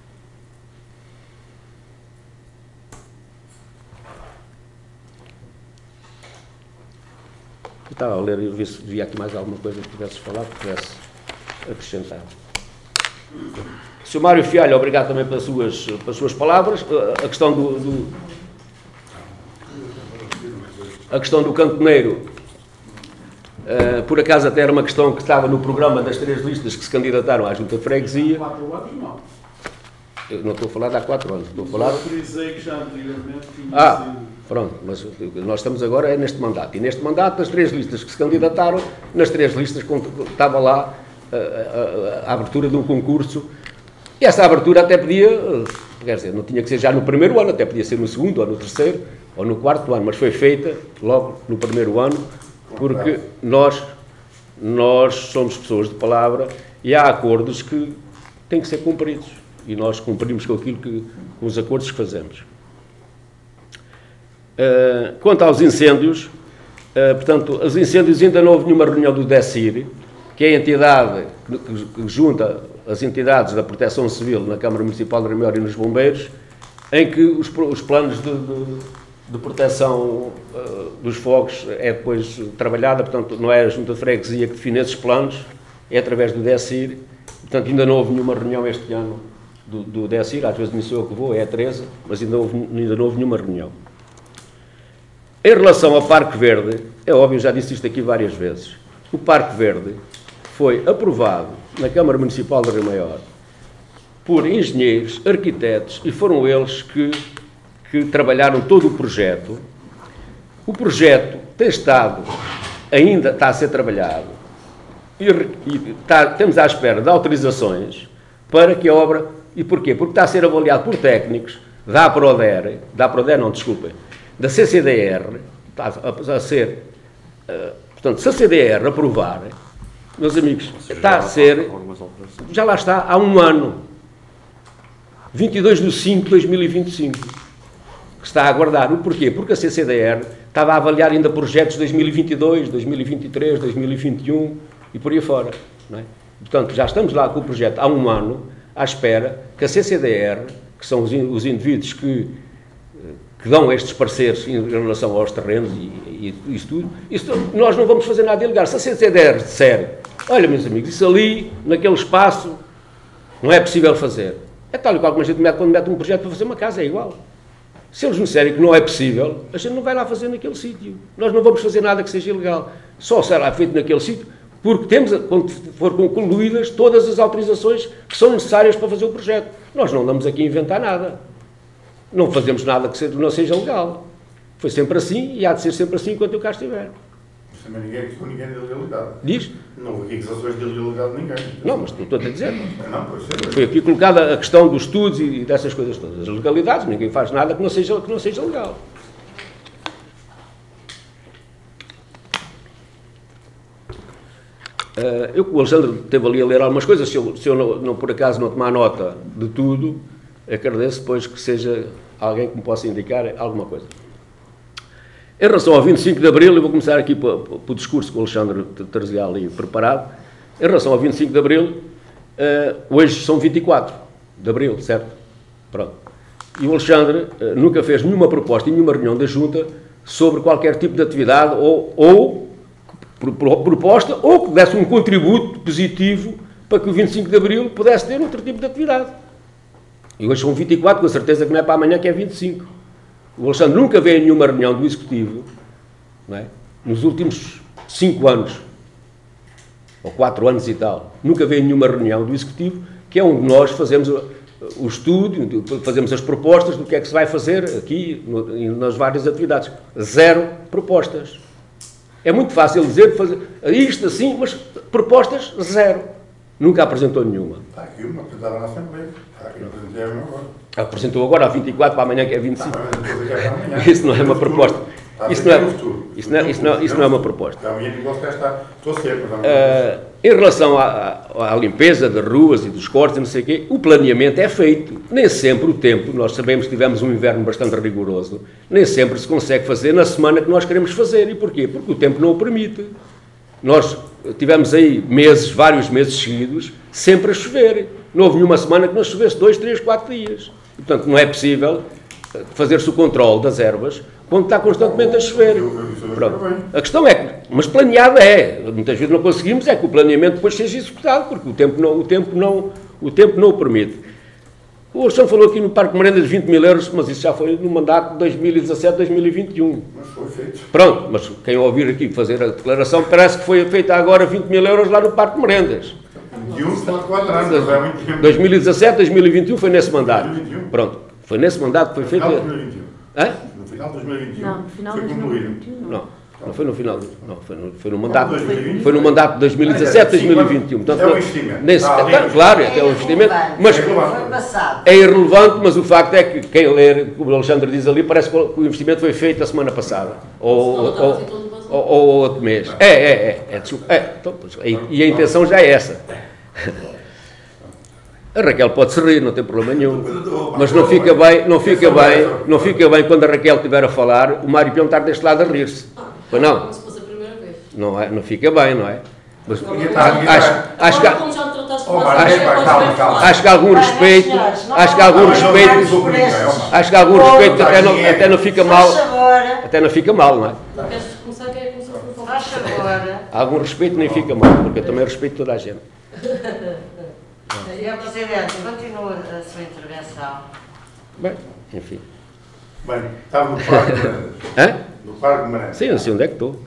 Speaker 10: Estava a ler e ver se havia aqui mais alguma coisa que tivesses falado, que tivesse acrescentado. senhor Mário Fialho, obrigado também pelas suas, pelas suas palavras. A questão do, do, a questão do cantoneiro, uh, por acaso até era uma questão que estava no programa das três listas que se candidataram à Junta de Freguesia.
Speaker 5: Quatro anos não.
Speaker 10: Eu não estou a falar de há quatro anos, estou a falar...
Speaker 5: Eu autorizei que já anteriormente tinha
Speaker 10: Ah,
Speaker 5: sido...
Speaker 10: pronto, mas nós estamos agora é neste mandato. E neste mandato, das três listas que se candidataram, nas três listas estava lá a, a, a abertura de um concurso. E essa abertura até podia, quer dizer, não tinha que ser já no primeiro ano, até podia ser no segundo, ou no terceiro, ou no quarto ano, mas foi feita logo no primeiro ano, porque nós, nós somos pessoas de palavra e há acordos que têm que ser cumpridos. E nós cumprimos com aquilo que, com os acordos que fazemos. Uh, quanto aos incêndios, uh, portanto, os incêndios ainda não houve nenhuma reunião do DECIR, que é a entidade que, que, que junta as entidades da Proteção Civil na Câmara Municipal de Rameur e nos Bombeiros, em que os, os planos de, de, de proteção uh, dos fogos é depois trabalhada, portanto, não é a Junta de Freguesia que define esses planos, é através do DECIR, portanto, ainda não houve nenhuma reunião este ano do, do DECIR, às vezes não sou eu que vou, é a Teresa, mas ainda, houve, ainda não houve nenhuma reunião. Em relação ao Parque Verde, é óbvio, já disse isto aqui várias vezes, o Parque Verde foi aprovado na Câmara Municipal de Rio Maior por engenheiros, arquitetos, e foram eles que, que trabalharam todo o projeto. O projeto tem estado, ainda está a ser trabalhado, e, e está, temos à espera de autorizações para que a obra, e porquê? Porque está a ser avaliado por técnicos da APRODER, da APRODER não, desculpem, da C C D R, está a, a ser, uh, portanto, se a C D R aprovar, meus amigos, está a ser, já lá está, há um ano, vinte e dois de cinco de dois mil e vinte e cinco, que está a aguardar. O porquê? Porque a C C D R estava a avaliar ainda projetos de dois mil e vinte e dois, dois mil e vinte e três, dois mil e vinte e um e por aí fora. Não é? Portanto, já estamos lá com o projeto há um ano, à espera que a C C D R, que são os, os indivíduos que, que dão estes pareceres em relação aos terrenos e, e isso tudo, isso, nós não vamos fazer nada ilegal. Se a C C D R disser, olha, meus amigos, isso ali, naquele espaço, não é possível fazer. É tal e qual como a gente mete quando mete um projeto para fazer uma casa, é igual. Se eles nos disserem que não é possível, a gente não vai lá fazer naquele sítio. Nós não vamos fazer nada que seja ilegal. Só será feito naquele sítio porque temos, quando for concluídas, todas as autorizações que são necessárias para fazer o projeto. Nós não andamos aqui a inventar nada. Não fazemos nada que não seja legal. Foi sempre assim e há de ser sempre assim enquanto eu cá estiver.
Speaker 3: Mas também ninguém acusou ninguém de ilegalidade.
Speaker 10: Diz?
Speaker 3: Não houve acusações de ilegalidade de ninguém.
Speaker 10: Não, mas estou a dizer.
Speaker 3: Não, pois é.
Speaker 10: Foi aqui colocada a questão dos estudos e dessas coisas todas. As legalidades, ninguém faz nada que não seja, que não seja legal. Uh, eu, o Alexandre esteve ali a ler algumas coisas, se eu, se eu não, não, por acaso, não tomar nota de tudo, agradeço depois que seja alguém que me possa indicar alguma coisa. Em relação ao vinte e cinco de Abril, eu vou começar aqui para, para o discurso que o Alexandre trazia ali preparado. Em relação ao vinte e cinco de Abril, uh, hoje são vinte e quatro de Abril, certo? Pronto. E o Alexandre uh, nunca fez nenhuma proposta em nenhuma reunião da Junta sobre qualquer tipo de atividade ou, ou proposta, ou que desse um contributo positivo para que o vinte e cinco de Abril pudesse ter outro tipo de atividade. E hoje são vinte e quatro, com a certeza que não é para amanhã que é vinte e cinco. O Alexandre nunca veio em nenhuma reunião do Executivo, não é? Nos últimos cinco anos, ou quatro anos e tal, nunca veio em nenhuma reunião do Executivo, que é onde nós fazemos o estudo, fazemos as propostas do que é que se vai fazer aqui, nas várias atividades. Zero propostas. É muito fácil dizer, fazer isto assim, mas propostas, zero. Nunca apresentou nenhuma.
Speaker 3: Está aqui uma apresentada na Assembleia. Está aqui, apresentei agora.
Speaker 10: Apresentou agora a vinte e quatro para amanhã, que é vinte e cinco.
Speaker 3: Tá,
Speaker 10: isso não é uma proposta. Isso não é, isso não é, isso não, isso não é uma proposta.
Speaker 3: Amanhã o negócio está. Estou sempre.
Speaker 10: Uh, em relação à, à limpeza das ruas e dos cortes, não sei o quê, o planeamento é feito. Nem sempre o tempo, nós sabemos que tivemos um inverno bastante rigoroso, nem sempre se consegue fazer na semana que nós queremos fazer. E porquê? Porque o tempo não o permite. Nós tivemos aí meses, vários meses seguidos, sempre a chover. Não houve nenhuma semana que não chovesse dois, três, quatro dias. E, portanto, não é possível fazer-se o controle das ervas quando está constantemente a chover. Pronto. A questão é que, mas planeado é, muitas vezes não conseguimos, é que o planeamento depois seja executado, porque o tempo não o, tempo não, o, tempo não o permite. O Alexandre falou aqui no Parque Merendas vinte mil euros, mas isso já foi no mandato de dois mil e dezassete, dois mil e vinte e um.
Speaker 3: Mas foi feito.
Speaker 10: Pronto, mas quem ouvir aqui fazer a declaração, parece que foi feita agora vinte mil euros lá no Parque Merendas.
Speaker 3: vinte e um, está quatro anos, é muito tempo.
Speaker 10: dois mil e dezassete, dois mil e vinte e um foi nesse mandato. Pronto, foi nesse mandato que foi feito.
Speaker 3: No final de dois mil e vinte e um.
Speaker 10: Hã?
Speaker 3: No final de dois mil e vinte e um.
Speaker 6: Não, no final
Speaker 3: foi
Speaker 6: de dois mil e vinte e um.
Speaker 10: Não. Não foi no final, não, foi no, foi no mandato, foi no mandato de dois mil e dezassete, dois mil e vinte e um. Portanto,
Speaker 3: é um investimento.
Speaker 10: Nesse,
Speaker 3: ah,
Speaker 10: é, claro, é, é um investimento, mas
Speaker 1: é,
Speaker 10: é irrelevante, mas o facto é que quem ler, como o Alexandre diz ali, parece que o investimento foi feito a semana passada, ou, ou, ou, ou, ou outro mês. É, é, é, é, é, é então, e a intenção já é essa. A Raquel pode se rir, não tem problema nenhum, mas não fica bem, não fica bem, não fica bem quando a Raquel estiver a falar, o Mário Peão estar deste lado a rir-se. Pois não?
Speaker 8: Como se fosse a primeira vez.
Speaker 10: Não, é, não fica bem, não é? Mas,
Speaker 3: Está,
Speaker 10: acho, acho, que,
Speaker 8: Agora, como já me trataste
Speaker 3: Oh,
Speaker 8: por
Speaker 3: Marta,
Speaker 8: baixo,
Speaker 3: epá,
Speaker 8: podes
Speaker 3: calma,
Speaker 8: bem
Speaker 3: calma.
Speaker 8: falar.
Speaker 10: acho que algum respeito, acho que algum respeito, acho que algum respeito até não, até não fica mal, até não fica mal, não é?
Speaker 8: Não queres começar, quem é que começou por falar?
Speaker 1: Faz agora.
Speaker 10: Algum respeito nem fica mal, porque eu também respeito toda a gente.
Speaker 1: senhor Presidente, continua a sua intervenção.
Speaker 10: Bem, enfim.
Speaker 3: Bem, estava no Parque de Merendas.
Speaker 10: Hã?
Speaker 3: No Parque de Merendas.
Speaker 10: Sim, eu sei onde é que estou.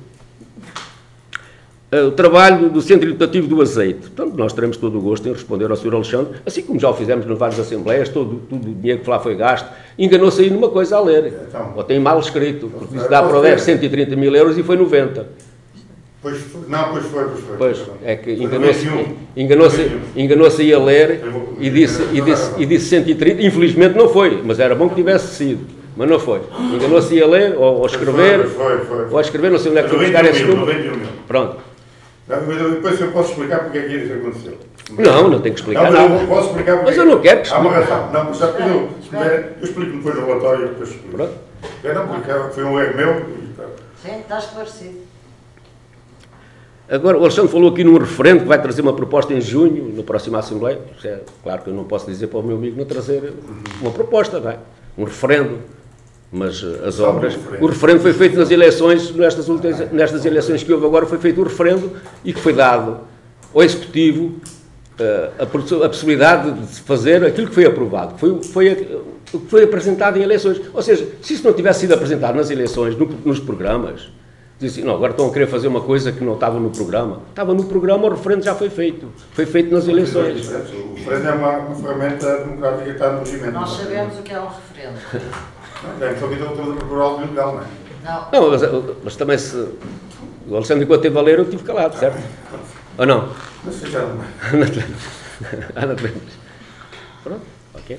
Speaker 10: O trabalho do Centro Educativo do Azeite. Portanto, nós teremos todo o gosto em responder ao senhor Alexandre, assim como já o fizemos nas várias assembleias, todo, todo o dinheiro que lá foi gasto. Enganou-se aí numa coisa a ler.
Speaker 3: Então,
Speaker 10: ou tem mal escrito, porque isso dá para o dez cento e trinta mil euros e foi noventa.
Speaker 3: Pois foi, não, pois foi, pois foi.
Speaker 10: Pois, é que enganou-se enganou-se enganou-se aí a ler e disse, e, disse, e disse cento e trinta, infelizmente não foi, mas era bom que tivesse sido, mas não foi. Enganou-se aí a ler, ou, ou a escrever,
Speaker 3: foi, foi, foi.
Speaker 10: ou a escrever, não sei onde é que foi buscar esse número. Pronto.
Speaker 3: Não, mas depois eu posso explicar porque é que isso aconteceu.
Speaker 10: Não, não tenho que explicar
Speaker 3: não, mas
Speaker 10: nada.
Speaker 3: Eu posso explicar porque
Speaker 10: mas eu não quero que
Speaker 3: há uma
Speaker 10: explique.
Speaker 3: razão. Não, mas já depois eu, eu explico depois no relatório e depois explico.
Speaker 10: Pronto.
Speaker 3: É, não, porque foi um erro meu. E, tá.
Speaker 1: Sim, está esclarecido.
Speaker 10: Agora, o Alexandre falou aqui num referendo que vai trazer uma proposta em junho, na próxima Assembleia. É, claro que eu não posso dizer para o meu amigo não trazer uma proposta, não é? Um referendo. Mas as obras... O referendo foi feito nas eleições, nestas, últimas, nestas eleições que houve agora, foi feito o referendo e que foi dado ao Executivo uh, a, a possibilidade de fazer aquilo que foi aprovado, foi, foi, foi apresentado em eleições. Ou seja, se isso não tivesse sido apresentado nas eleições, no, nos programas, Disse, não, agora estão a querer fazer uma coisa que não estava no programa. Estava no programa, o referendo já foi feito. Foi feito nas eleições.
Speaker 3: O referendo é uma, uma ferramenta democrática que está no regimento.
Speaker 1: Nós sabemos o que é um referendo.
Speaker 3: Não, é só que estou todo rural e legal, não é?
Speaker 1: Não.
Speaker 10: Não, mas, mas também se... O Alexandre, enquanto teve a ler, eu tive calado, certo? Ou não?
Speaker 3: Mas se já não é.
Speaker 10: Ana Atlantis. Pronto, ok.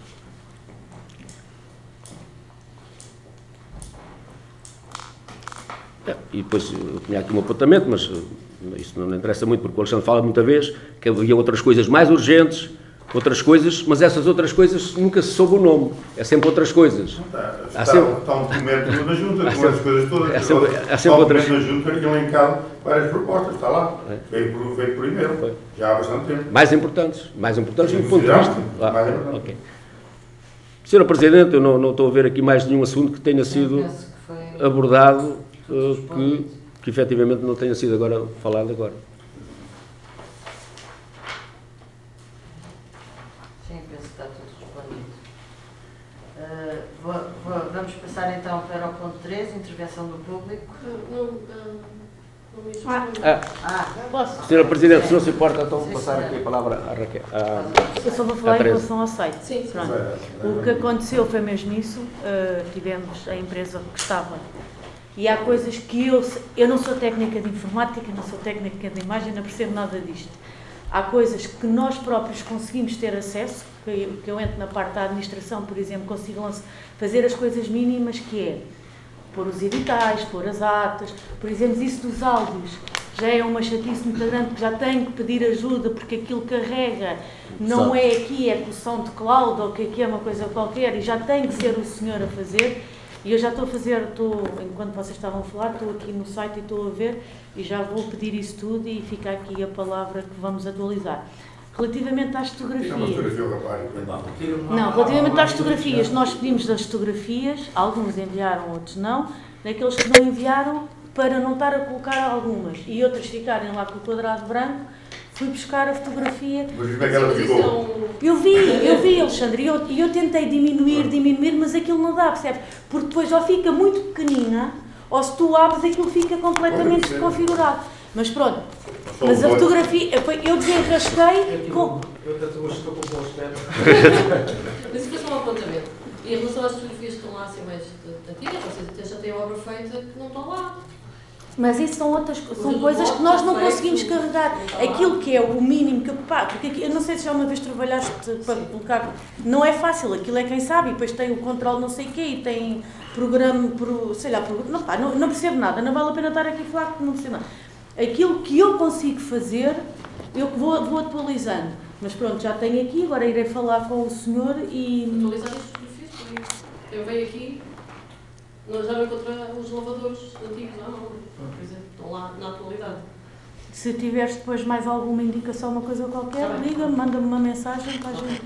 Speaker 10: É, e depois eu tinha aqui um apontamento, mas isso não interessa muito, porque o Alexandre fala muita vez que havia outras coisas mais urgentes, outras coisas, mas essas outras coisas nunca se soube o nome, é sempre outras coisas.
Speaker 3: Está,
Speaker 10: há
Speaker 3: está,
Speaker 10: sempre,
Speaker 3: está um documento na Junta, com
Speaker 10: sempre,
Speaker 3: as coisas todas.
Speaker 10: Há sempre, há sempre
Speaker 3: há um
Speaker 10: outras
Speaker 3: documento na Junta e elencado várias propostas, está lá. É. Veio, por, veio por e-mail,
Speaker 10: Foi.
Speaker 3: já há bastante tempo.
Speaker 10: Mais importantes, mais importantes do ponto de
Speaker 3: Já,
Speaker 10: vista. Ah,
Speaker 3: mais importante.
Speaker 10: ok. senhora Presidente, eu não, não estou a ver aqui mais nenhum assunto que tenha sido abordado, uh, que, que efetivamente não tenha sido agora falado agora.
Speaker 1: Sim, penso que está tudo respondido. Uh, vou, vou, vamos passar então para o ponto três, intervenção do público.
Speaker 8: Não, não, não me
Speaker 10: Ah,
Speaker 1: Ah, posso?
Speaker 10: senhora Presidente, se não se importa, então vou passar aqui a palavra à Raquel. À,
Speaker 6: Eu só vou falar
Speaker 10: à
Speaker 6: em
Speaker 10: Teresa.
Speaker 6: relação ao site.
Speaker 8: Sim.
Speaker 6: Pronto. O que aconteceu foi mesmo isso. Uh, tivemos a empresa que estava. E há coisas que eu... Eu não sou técnica de informática, não sou técnica de imagem, não percebo nada disto. Há coisas que nós próprios conseguimos ter acesso, que eu, que eu entro na parte da administração, por exemplo, consigo fazer as coisas mínimas, que é pôr os editais, pôr as atas, por exemplo, isso dos áudios. Já é uma chatice muito grande, que já tenho que pedir ajuda, porque aquilo carrega, não é aqui, é com o SoundCloud, ou que aqui é uma coisa qualquer, e já tem que ser o senhor a fazer. E eu já estou a fazer, estou, enquanto vocês estavam a falar, estou aqui no site e estou a ver, e já vou pedir isso tudo e fica aqui a palavra que vamos atualizar. Relativamente às fotografias... Não, relativamente às fotografias, nós pedimos as fotografias, alguns enviaram, outros não, daqueles que não enviaram, para não estar a colocar algumas, e outras ficarem lá com o quadrado branco, fui buscar a fotografia.
Speaker 3: Mas como é que ela ficou?
Speaker 6: Eu vi, eu vi, Alexandre, e eu, eu tentei diminuir, diminuir, mas aquilo não dá, percebe? Porque depois ou fica muito pequenina, ou se tu abres aquilo fica completamente desconfigurado. Mas pronto, mas a fotografia, eu desenrasquei com...
Speaker 9: Eu estou com o posto.
Speaker 8: Mas isso foi só um apontamento. E em relação às fotografias que estão lá assim mais antigas, vocês já têm a obra feita que não estão lá.
Speaker 6: Mas isso são outras são coisas que nós não conseguimos carregar. Aquilo que é o mínimo que eu... Pá, porque aqui, eu não sei se já uma vez trabalhaste para colocar... Não é fácil, aquilo é quem sabe, e depois tem o controle não sei o quê, e tem programa, pro, sei lá, pro, não, pá, não, não percebo nada, não vale a pena estar aqui a falar porque não percebo nada. Aquilo que eu consigo fazer, eu vou, vou atualizando. Mas pronto, já tenho aqui, agora irei falar com o senhor e...
Speaker 8: Atualizar as fotografias, porque eu venho aqui, nós já não encontramos os lavadores antigos, não, não, por exemplo, estão lá na atualidade.
Speaker 6: Se tiveres depois mais alguma indicação, uma coisa qualquer, liga-me, manda-me uma mensagem para a gente.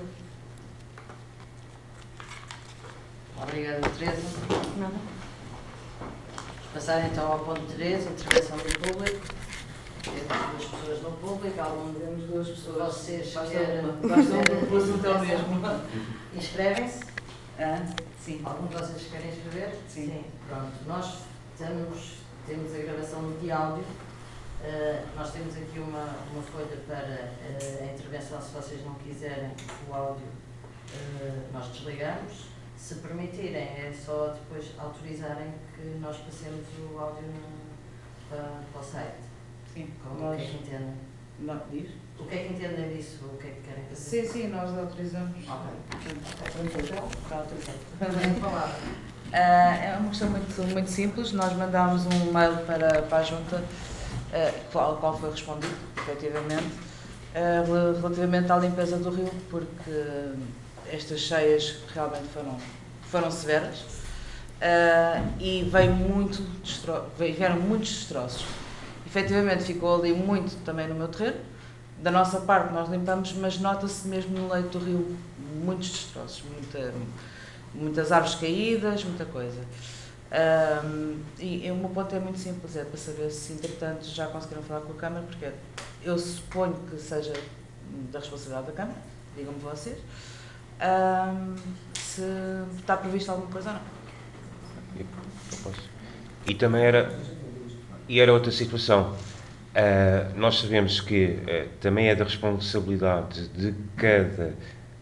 Speaker 1: Obrigada, Teresa.
Speaker 6: Nada.
Speaker 1: Vamos passar então ao ponto três, intervenção do público. Temos duas pessoas no público, algum
Speaker 11: Temos duas pessoas.
Speaker 1: Vocês
Speaker 11: Basta
Speaker 1: querem...
Speaker 11: uma. Basta uma, o assunto é o mesmo.
Speaker 1: Inscrevem-se?
Speaker 11: Ah, sim.
Speaker 1: Algum de vocês querem escrever?
Speaker 11: Sim.
Speaker 1: Sim. Pronto. Nós temos, temos a gravação de áudio. Uh, nós temos aqui uma, uma folha para uh, a intervenção, se vocês não quiserem o áudio, uh, nós desligamos. Se permitirem, é só depois autorizarem que nós passemos o áudio no, para, para o site.
Speaker 11: Sim.
Speaker 1: Como
Speaker 11: Nós,
Speaker 1: o que é que entendem?
Speaker 11: não, diz?
Speaker 1: O que é que entendem disso? O que é que querem fazer?
Speaker 11: Sim, sim, nós autorizamos.
Speaker 1: Ok.
Speaker 11: Está autorizado.
Speaker 1: Tem palavra.
Speaker 11: Uh, é uma questão muito, muito simples. Nós mandámos um mail para, para a Junta, uh, qual, qual foi respondido, efetivamente, uh, relativamente à limpeza do rio, porque estas cheias realmente foram, foram severas uh, e veio muito destro, vieram muitos destroços. Efetivamente ficou ali muito também no meu terreno. Da nossa parte nós limpamos, mas nota-se mesmo no leito do rio muitos destroços, muita, muitas árvores caídas, muita coisa. Um, e, e o meu ponto é muito simples, é para saber se entretanto já conseguiram falar com a Câmara, porque eu suponho que seja da responsabilidade da Câmara, digam-me vocês, um, se está previsto alguma coisa ou não.
Speaker 10: Eu posso.
Speaker 12: e também era, e era outra situação. Uh, nós sabemos que uh, também é da responsabilidade de cada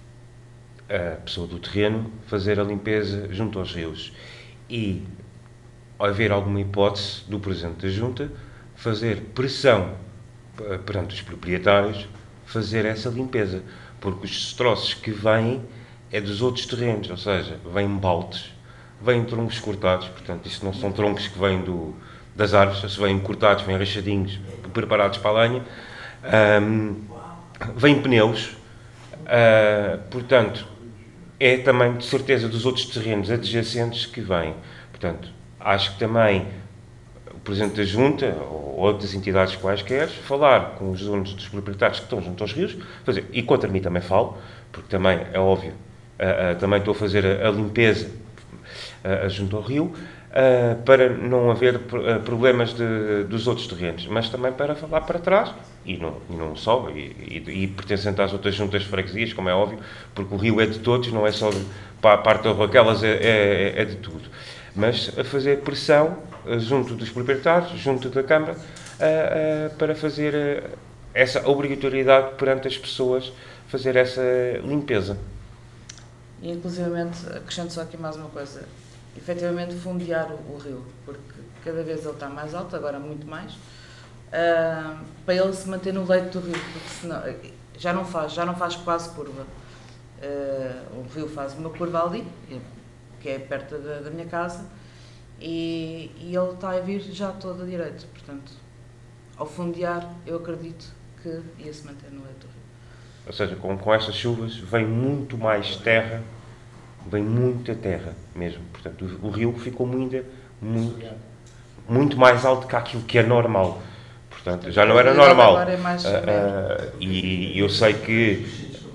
Speaker 12: uh, pessoa do terreno fazer a limpeza junto aos rios. E, ao haver alguma hipótese do Presidente da Junta, fazer pressão uh, perante os proprietários, fazer essa limpeza. Porque os destroços que vêm é dos outros terrenos, ou seja, vêm baldes, vêm troncos cortados, portanto, isto não são troncos que vêm do, das árvores, se vêm cortados, vêm rachadinhos, preparados para a lenha, um, vêm pneus, uh, portanto, é também de certeza dos outros terrenos adjacentes que vêm. Portanto, acho que também o Presidente da Junta, ou outras entidades quaisquer, falar com os donos dos proprietários que estão junto aos rios, fazer, e contra mim também falo, porque também é óbvio, uh, uh, também estou a fazer a, a limpeza uh, junto ao rio, uh, para não haver uh, problemas de, dos outros terrenos, mas também para falar para trás, e não, e não só, e, e, e pertencendo às outras juntas de freguesias, como é óbvio, porque o rio é de todos, não é só de, para a parte da rua, aquelas é, é, é de tudo. Mas a fazer pressão uh, junto dos proprietários, junto da Câmara, uh, uh, para fazer uh, essa obrigatoriedade perante as pessoas, fazer essa limpeza.
Speaker 11: E, inclusivamente, acrescento só aqui mais uma coisa, efetivamente fundear o, o rio, porque cada vez ele está mais alto, agora muito mais, uh, para ele se manter no leito do rio, porque senão, já não faz, já não faz quase curva. Uh, o rio faz uma curva ali, que é perto da, da minha casa, e, e ele está a vir já todo a direito, portanto, ao fundear, eu acredito que ia se manter no leito do rio.
Speaker 12: Ou seja, com, com estas chuvas vem muito mais terra, vem muita terra mesmo. Portanto, o, o rio ficou muito, muito, muito mais alto que aquilo que é normal. Portanto, já não era normal.
Speaker 11: Agora é mais
Speaker 12: uh, uh, e, e eu sei que...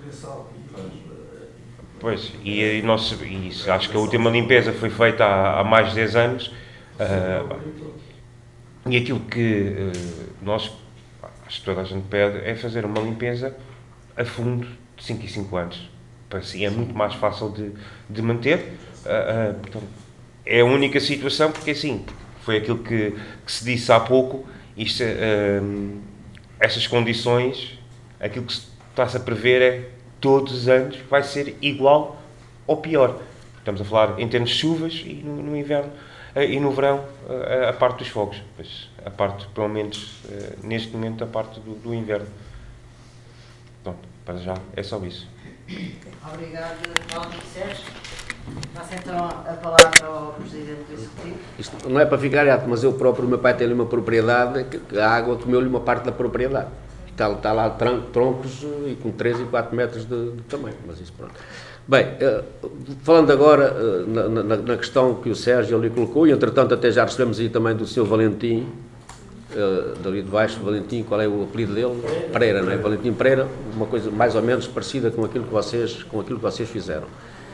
Speaker 12: Pois, e, e, nós, e acho que a última limpeza foi feita há, há mais de dez anos. Uh, e aquilo que uh, nós, acho que toda a gente pede, é fazer uma limpeza a fundo de cinco em cinco anos. Assim é muito mais fácil de, de manter. Uh, uh, portanto, é a única situação, porque assim, foi aquilo que, que se disse há pouco, isto, uh, estas condições, aquilo que se está-se a prever é todos os anos vai ser igual ou pior. Estamos a falar em termos de chuvas e no, no inverno uh, e no verão uh, a parte dos fogos. Pois, a parte, pelo menos uh, neste momento, a parte do, do inverno. Pronto, para já é só isso.
Speaker 1: Obrigado, Cláudio Sérgio. Passo então a palavra ao Presidente do Executivo.
Speaker 10: Isto não é para ficar alto, mas eu próprio, o meu pai tem ali uma propriedade, que a água comeu-lhe uma parte da propriedade. Está, está lá troncos e com três e quatro metros de, de tamanho, mas isso pronto. Bem, falando agora na, na, na questão que o Sérgio ali colocou, e entretanto até já recebemos aí também do senhor Valentim, Uh, dali de baixo, Valentim, qual é o apelido dele? Pereira, não é? Valentim Pereira, uma coisa mais ou menos parecida com aquilo que vocês, com aquilo que vocês fizeram.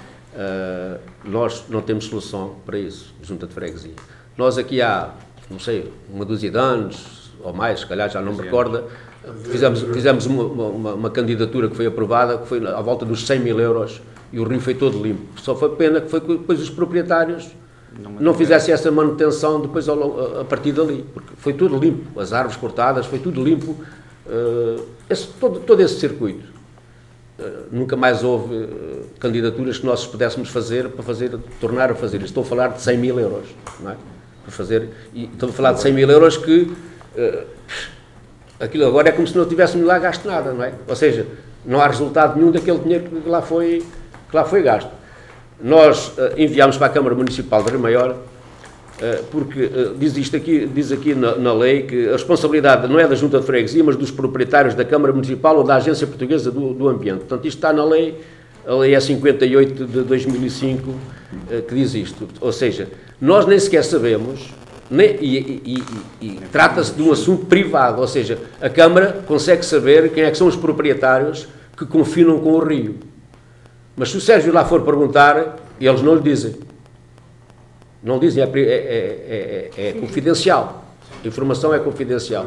Speaker 10: Uh, nós não temos solução para isso, junta de freguesia. Nós aqui há, não sei, uma dúzia de anos, ou mais, se calhar já não me recorda, fizemos, fizemos uma, uma, uma candidatura que foi aprovada, que foi à volta dos cem mil euros, e o rio foi todo limpo. Só foi pena que foi depois os proprietários não fizesse essa manutenção depois ao, a partir dali, porque foi tudo limpo, as árvores cortadas, foi tudo limpo, uh, esse, todo, todo esse circuito. Uh, nunca mais houve uh, candidaturas que nós pudéssemos fazer para fazer, tornar a fazer. Estou a falar de cem mil euros, não é? Para fazer, e estou a falar de cem mil euros que uh, aquilo agora é como se não tivéssemos lá gasto nada, não é? Ou seja, não há resultado nenhum daquele dinheiro que lá foi, que lá foi gasto. Nós uh, enviámos para a Câmara Municipal de Rio Maior, uh, porque uh, diz, isto aqui, diz aqui na, na lei que a responsabilidade não é da Junta de Freguesia, mas dos proprietários da Câmara Municipal ou da Agência Portuguesa do, do Ambiente. Portanto, isto está na lei, a lei é cinquenta e oito de dois mil e cinco, uh, que diz isto. Ou seja, nós nem sequer sabemos, nem, e, e, e, e trata-se de um assunto privado, ou seja, a Câmara consegue saber quem é que são os proprietários que confinam com o rio. Mas se o Sérgio lá for perguntar, eles não lhe dizem. Não lhe dizem, é, é, é, é confidencial. A informação é confidencial.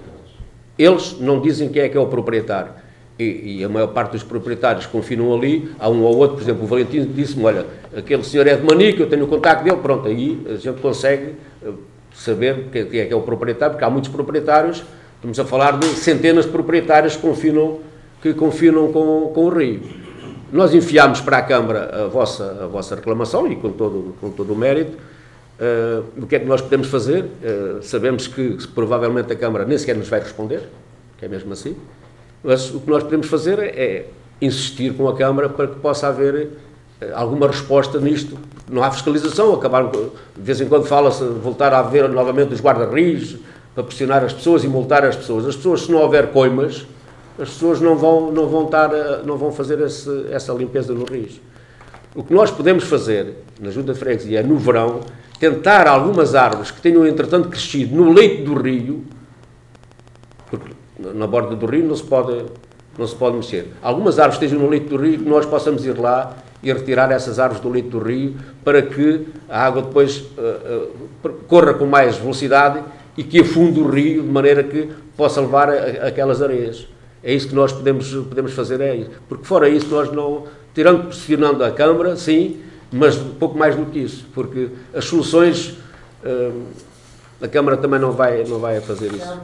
Speaker 10: Eles não dizem quem é que é o proprietário. E, e a maior parte dos proprietários confinam ali, há um ou outro, por exemplo, o Valentim disse-me, olha, aquele senhor é de Manique, eu tenho o contacto dele, pronto, aí a gente consegue saber quem é que é o proprietário, porque há muitos proprietários, estamos a falar de centenas de proprietários que confinam, que confinam com, com o rio. Nós enviámos para a Câmara a vossa, a vossa reclamação, e com todo, com todo o mérito. Uh, o que é que nós podemos fazer? Uh, sabemos que, que provavelmente a Câmara nem sequer nos vai responder, que é mesmo assim, mas o que nós podemos fazer é insistir com a Câmara para que possa haver uh, alguma resposta nisto. Não há fiscalização, acabaram, de vez em quando fala-se de voltar a haver novamente os guarda-rios para pressionar as pessoas e multar as pessoas. As pessoas, se não houver coimas, as pessoas não vão, não vão, estar, não vão fazer esse, essa limpeza no rio. O que nós podemos fazer na Junta de Freguesia é, no verão, tentar algumas árvores que tenham, entretanto, crescido no leito do rio, porque na borda do rio não se pode, não se pode mexer. Algumas árvores que estejam no leito do rio, que nós possamos ir lá e retirar essas árvores do leito do rio, para que a água depois uh, uh, corra com mais velocidade e que afunde o rio, de maneira que possa levar a, a, aquelas areias. É isso que nós podemos, podemos fazer, é isso. Porque fora isso, nós não... Tirando, pressionando a Câmara, sim, mas pouco mais do que isso, porque as soluções, uh, a Câmara também não vai, não vai fazer isso.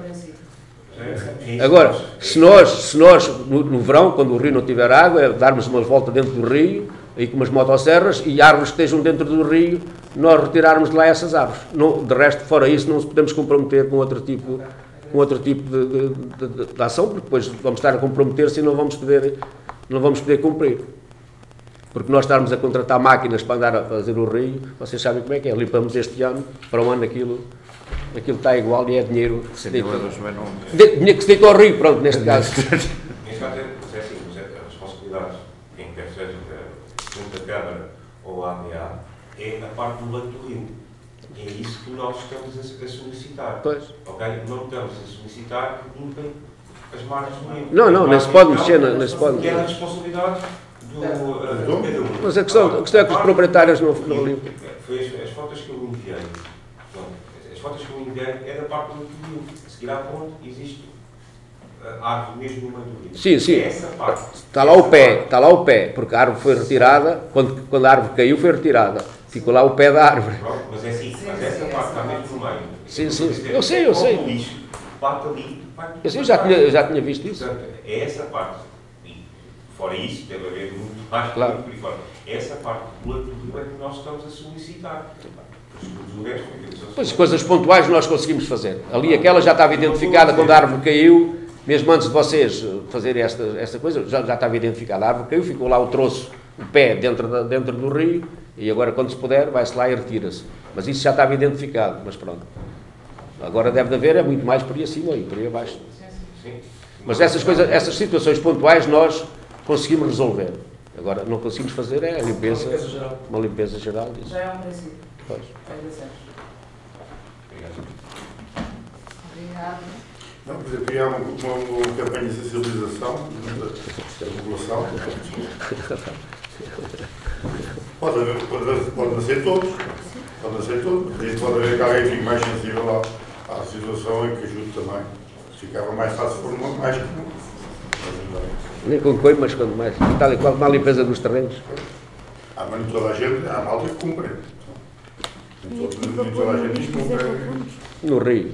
Speaker 10: Agora, se nós, se nós no, no verão, quando o rio não tiver água, é darmos uma volta dentro do rio, aí com umas motosserras, e árvores que estejam dentro do rio, nós retirarmos de lá essas árvores. Não, de resto, fora isso, não nos podemos comprometer com outro tipo, com outro tipo de, de, de, de ação, porque depois vamos estar a comprometer-se e não vamos poder, não vamos poder cumprir. Porque nós estarmos a contratar máquinas para andar a fazer o rio, vocês sabem como é que é, limpamos este ano, para um ano aquilo, aquilo está igual e é dinheiro que se deita, de, dinheiro que se deita ao rio, pronto, neste caso.
Speaker 12: Neste caso é assim, mas é a responsabilidade, quem quer que seja junto da Câmara ou a A D A, é a parte do leito do rio. É isso que nós estamos a, a solicitar.
Speaker 10: Pois.
Speaker 12: Ok? Não estamos a solicitar que limpem as margens do rio.
Speaker 10: Não, não, nem se pode mexer, nem se pode.
Speaker 12: Que é a responsabilidade do uh, cada um.
Speaker 10: Mas a questão, a questão é que os proprietários não, não limpam.
Speaker 12: Foi as, as fotos que eu enviei. As fotos que eu enviei é da parte do rio. A seguir à ponte existe a árvore mesmo no meio do rio.
Speaker 10: Sim, sim.
Speaker 12: É essa parte.
Speaker 10: Está lá o pé, está lá o pé, porque a árvore foi retirada, quando, quando a árvore caiu foi retirada. Ficou lá o pé da árvore.
Speaker 12: Pronto, mas é assim, mas essa parte está mesmo no meio.
Speaker 10: Sim, sim, sim. Eu sei, eu sei.
Speaker 12: O lixo bate ali, vai
Speaker 10: eu, sei, eu já tinha, eu já tinha visto isso.
Speaker 12: Portanto, é essa parte. E, fora isso, deve haver muito mais
Speaker 10: claro.
Speaker 12: Por aí fora. Essa parte do leito do rio é que nós estamos a solicitar. O resto,
Speaker 10: pois, coisas pontuais nós conseguimos fazer. Ali aquela já estava identificada quando a árvore caiu, mesmo antes de vocês fazerem esta, esta coisa, já, já estava identificada. A árvore caiu, ficou lá o troço, o pé dentro, da, dentro do rio, e agora quando se puder vai-se lá e retira-se. Mas isso já estava identificado, mas pronto. Agora deve de haver, é muito mais por aí acima e por aí abaixo. Mas essas coisas, essas situações pontuais nós conseguimos resolver. Agora não conseguimos fazer é a limpeza, uma limpeza geral, uma limpeza geral disso.
Speaker 11: Já é um princípio.
Speaker 10: Pois.
Speaker 11: Obrigado.
Speaker 3: Não, por exemplo, criar uma, uma, uma campanha de sensibilização da população. Pode haver, pode, pode nascer todos. Pode nascer todos. E pode haver que alguém fique mais sensível à, à situação e que ajude também. Ficava mais fácil se for uma mais comum.
Speaker 10: Nem com coisa, mas quando mais. E tal e qual, uma limpeza dos terrenos.
Speaker 3: Ah, mas não toda a gente, há malta que cumpre. Nem toda a gente cumpre.
Speaker 10: No rio.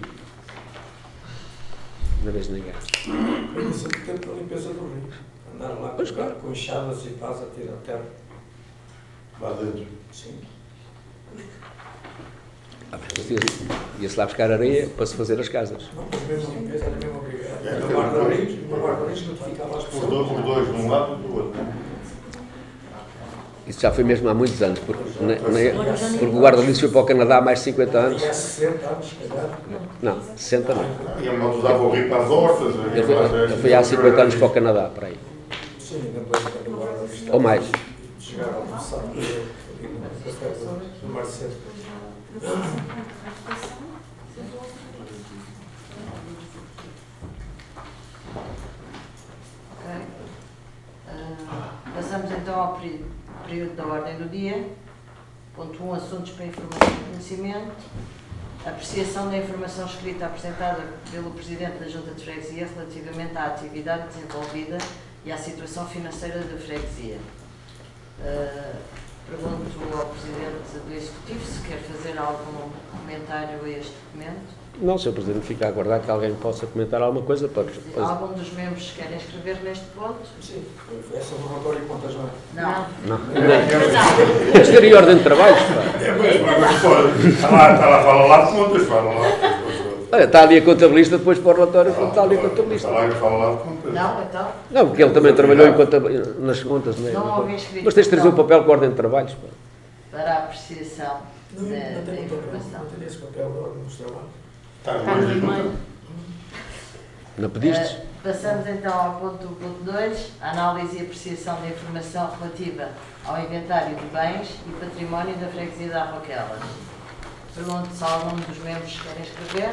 Speaker 10: Uma vez ninguém.
Speaker 9: Eu sempre tempo a limpeza do rio. Andar lá
Speaker 10: pois, claro.
Speaker 9: Com enxadas e pás a tirar a terra.
Speaker 3: Lá dentro.
Speaker 9: Sim.
Speaker 10: Ia-se lá buscar areia para se fazer as casas.
Speaker 9: Não, mas mesmo a limpeza era mesmo obrigada. É, no guarda-rios, no guarda-rios notificava as pessoas.
Speaker 3: Os dois, os dois, de um lado e do outro.
Speaker 10: Isso já foi mesmo há muitos anos, porque, ne, ne, porque o guarda-rios foi para o Canadá há mais de cinquenta anos.
Speaker 9: Há sessenta anos, se calhar.
Speaker 10: Não, sessenta não.
Speaker 3: E a malta usava o rio para as hortas.
Speaker 10: Ele foi, ele foi há cinquenta anos para o Canadá, para aí.
Speaker 9: Sim, depois do guarda-rios.
Speaker 10: Ou mais.
Speaker 9: Chegaram a almoçar no Marcelo.
Speaker 1: Ok. Uh, passamos então ao período, período da ordem do dia. Ponto um, assuntos para informação e conhecimento. Apreciação da informação escrita apresentada pelo Presidente da Junta de Freguesia relativamente à atividade desenvolvida e à situação financeira da freguesia. Uh, Pergunto ao Presidente do Executivo se quer fazer algum comentário a este documento.
Speaker 10: Não, senhor Presidente, fica a aguardar que alguém possa comentar alguma coisa para... para...
Speaker 1: Algum dos membros querem escrever neste ponto?
Speaker 9: Sim, é sobre o relatório de contas, não é?
Speaker 1: Não.
Speaker 10: Não. Não. Mas teria ordem de trabalhos, pá.
Speaker 3: É, mas, mas pode. Está lá, está lá, fala lá de contas, fala lá.
Speaker 10: Olha, está ali a contabilista, depois para o relatório, ah, está ali a contabilista.
Speaker 3: Está lá e fala lá de contas.
Speaker 1: Não, então?
Speaker 10: Não, porque ele também trabalhou em conta, nas contas, não é?
Speaker 1: Não havia escrito.
Speaker 10: Mas tens de trazer o papel com a ordem de trabalhos, pá.
Speaker 1: Para a apreciação da, da informação.
Speaker 9: Não tenho esse papel da ordem dos trabalhos.
Speaker 3: Está no e-mail.
Speaker 10: Não pedistes?
Speaker 1: Uh, passamos então ao ponto dois, a análise e apreciação da informação relativa ao inventário de bens e património da freguesia da Arroquelas. Pergunto se algum dos membros querem escrever.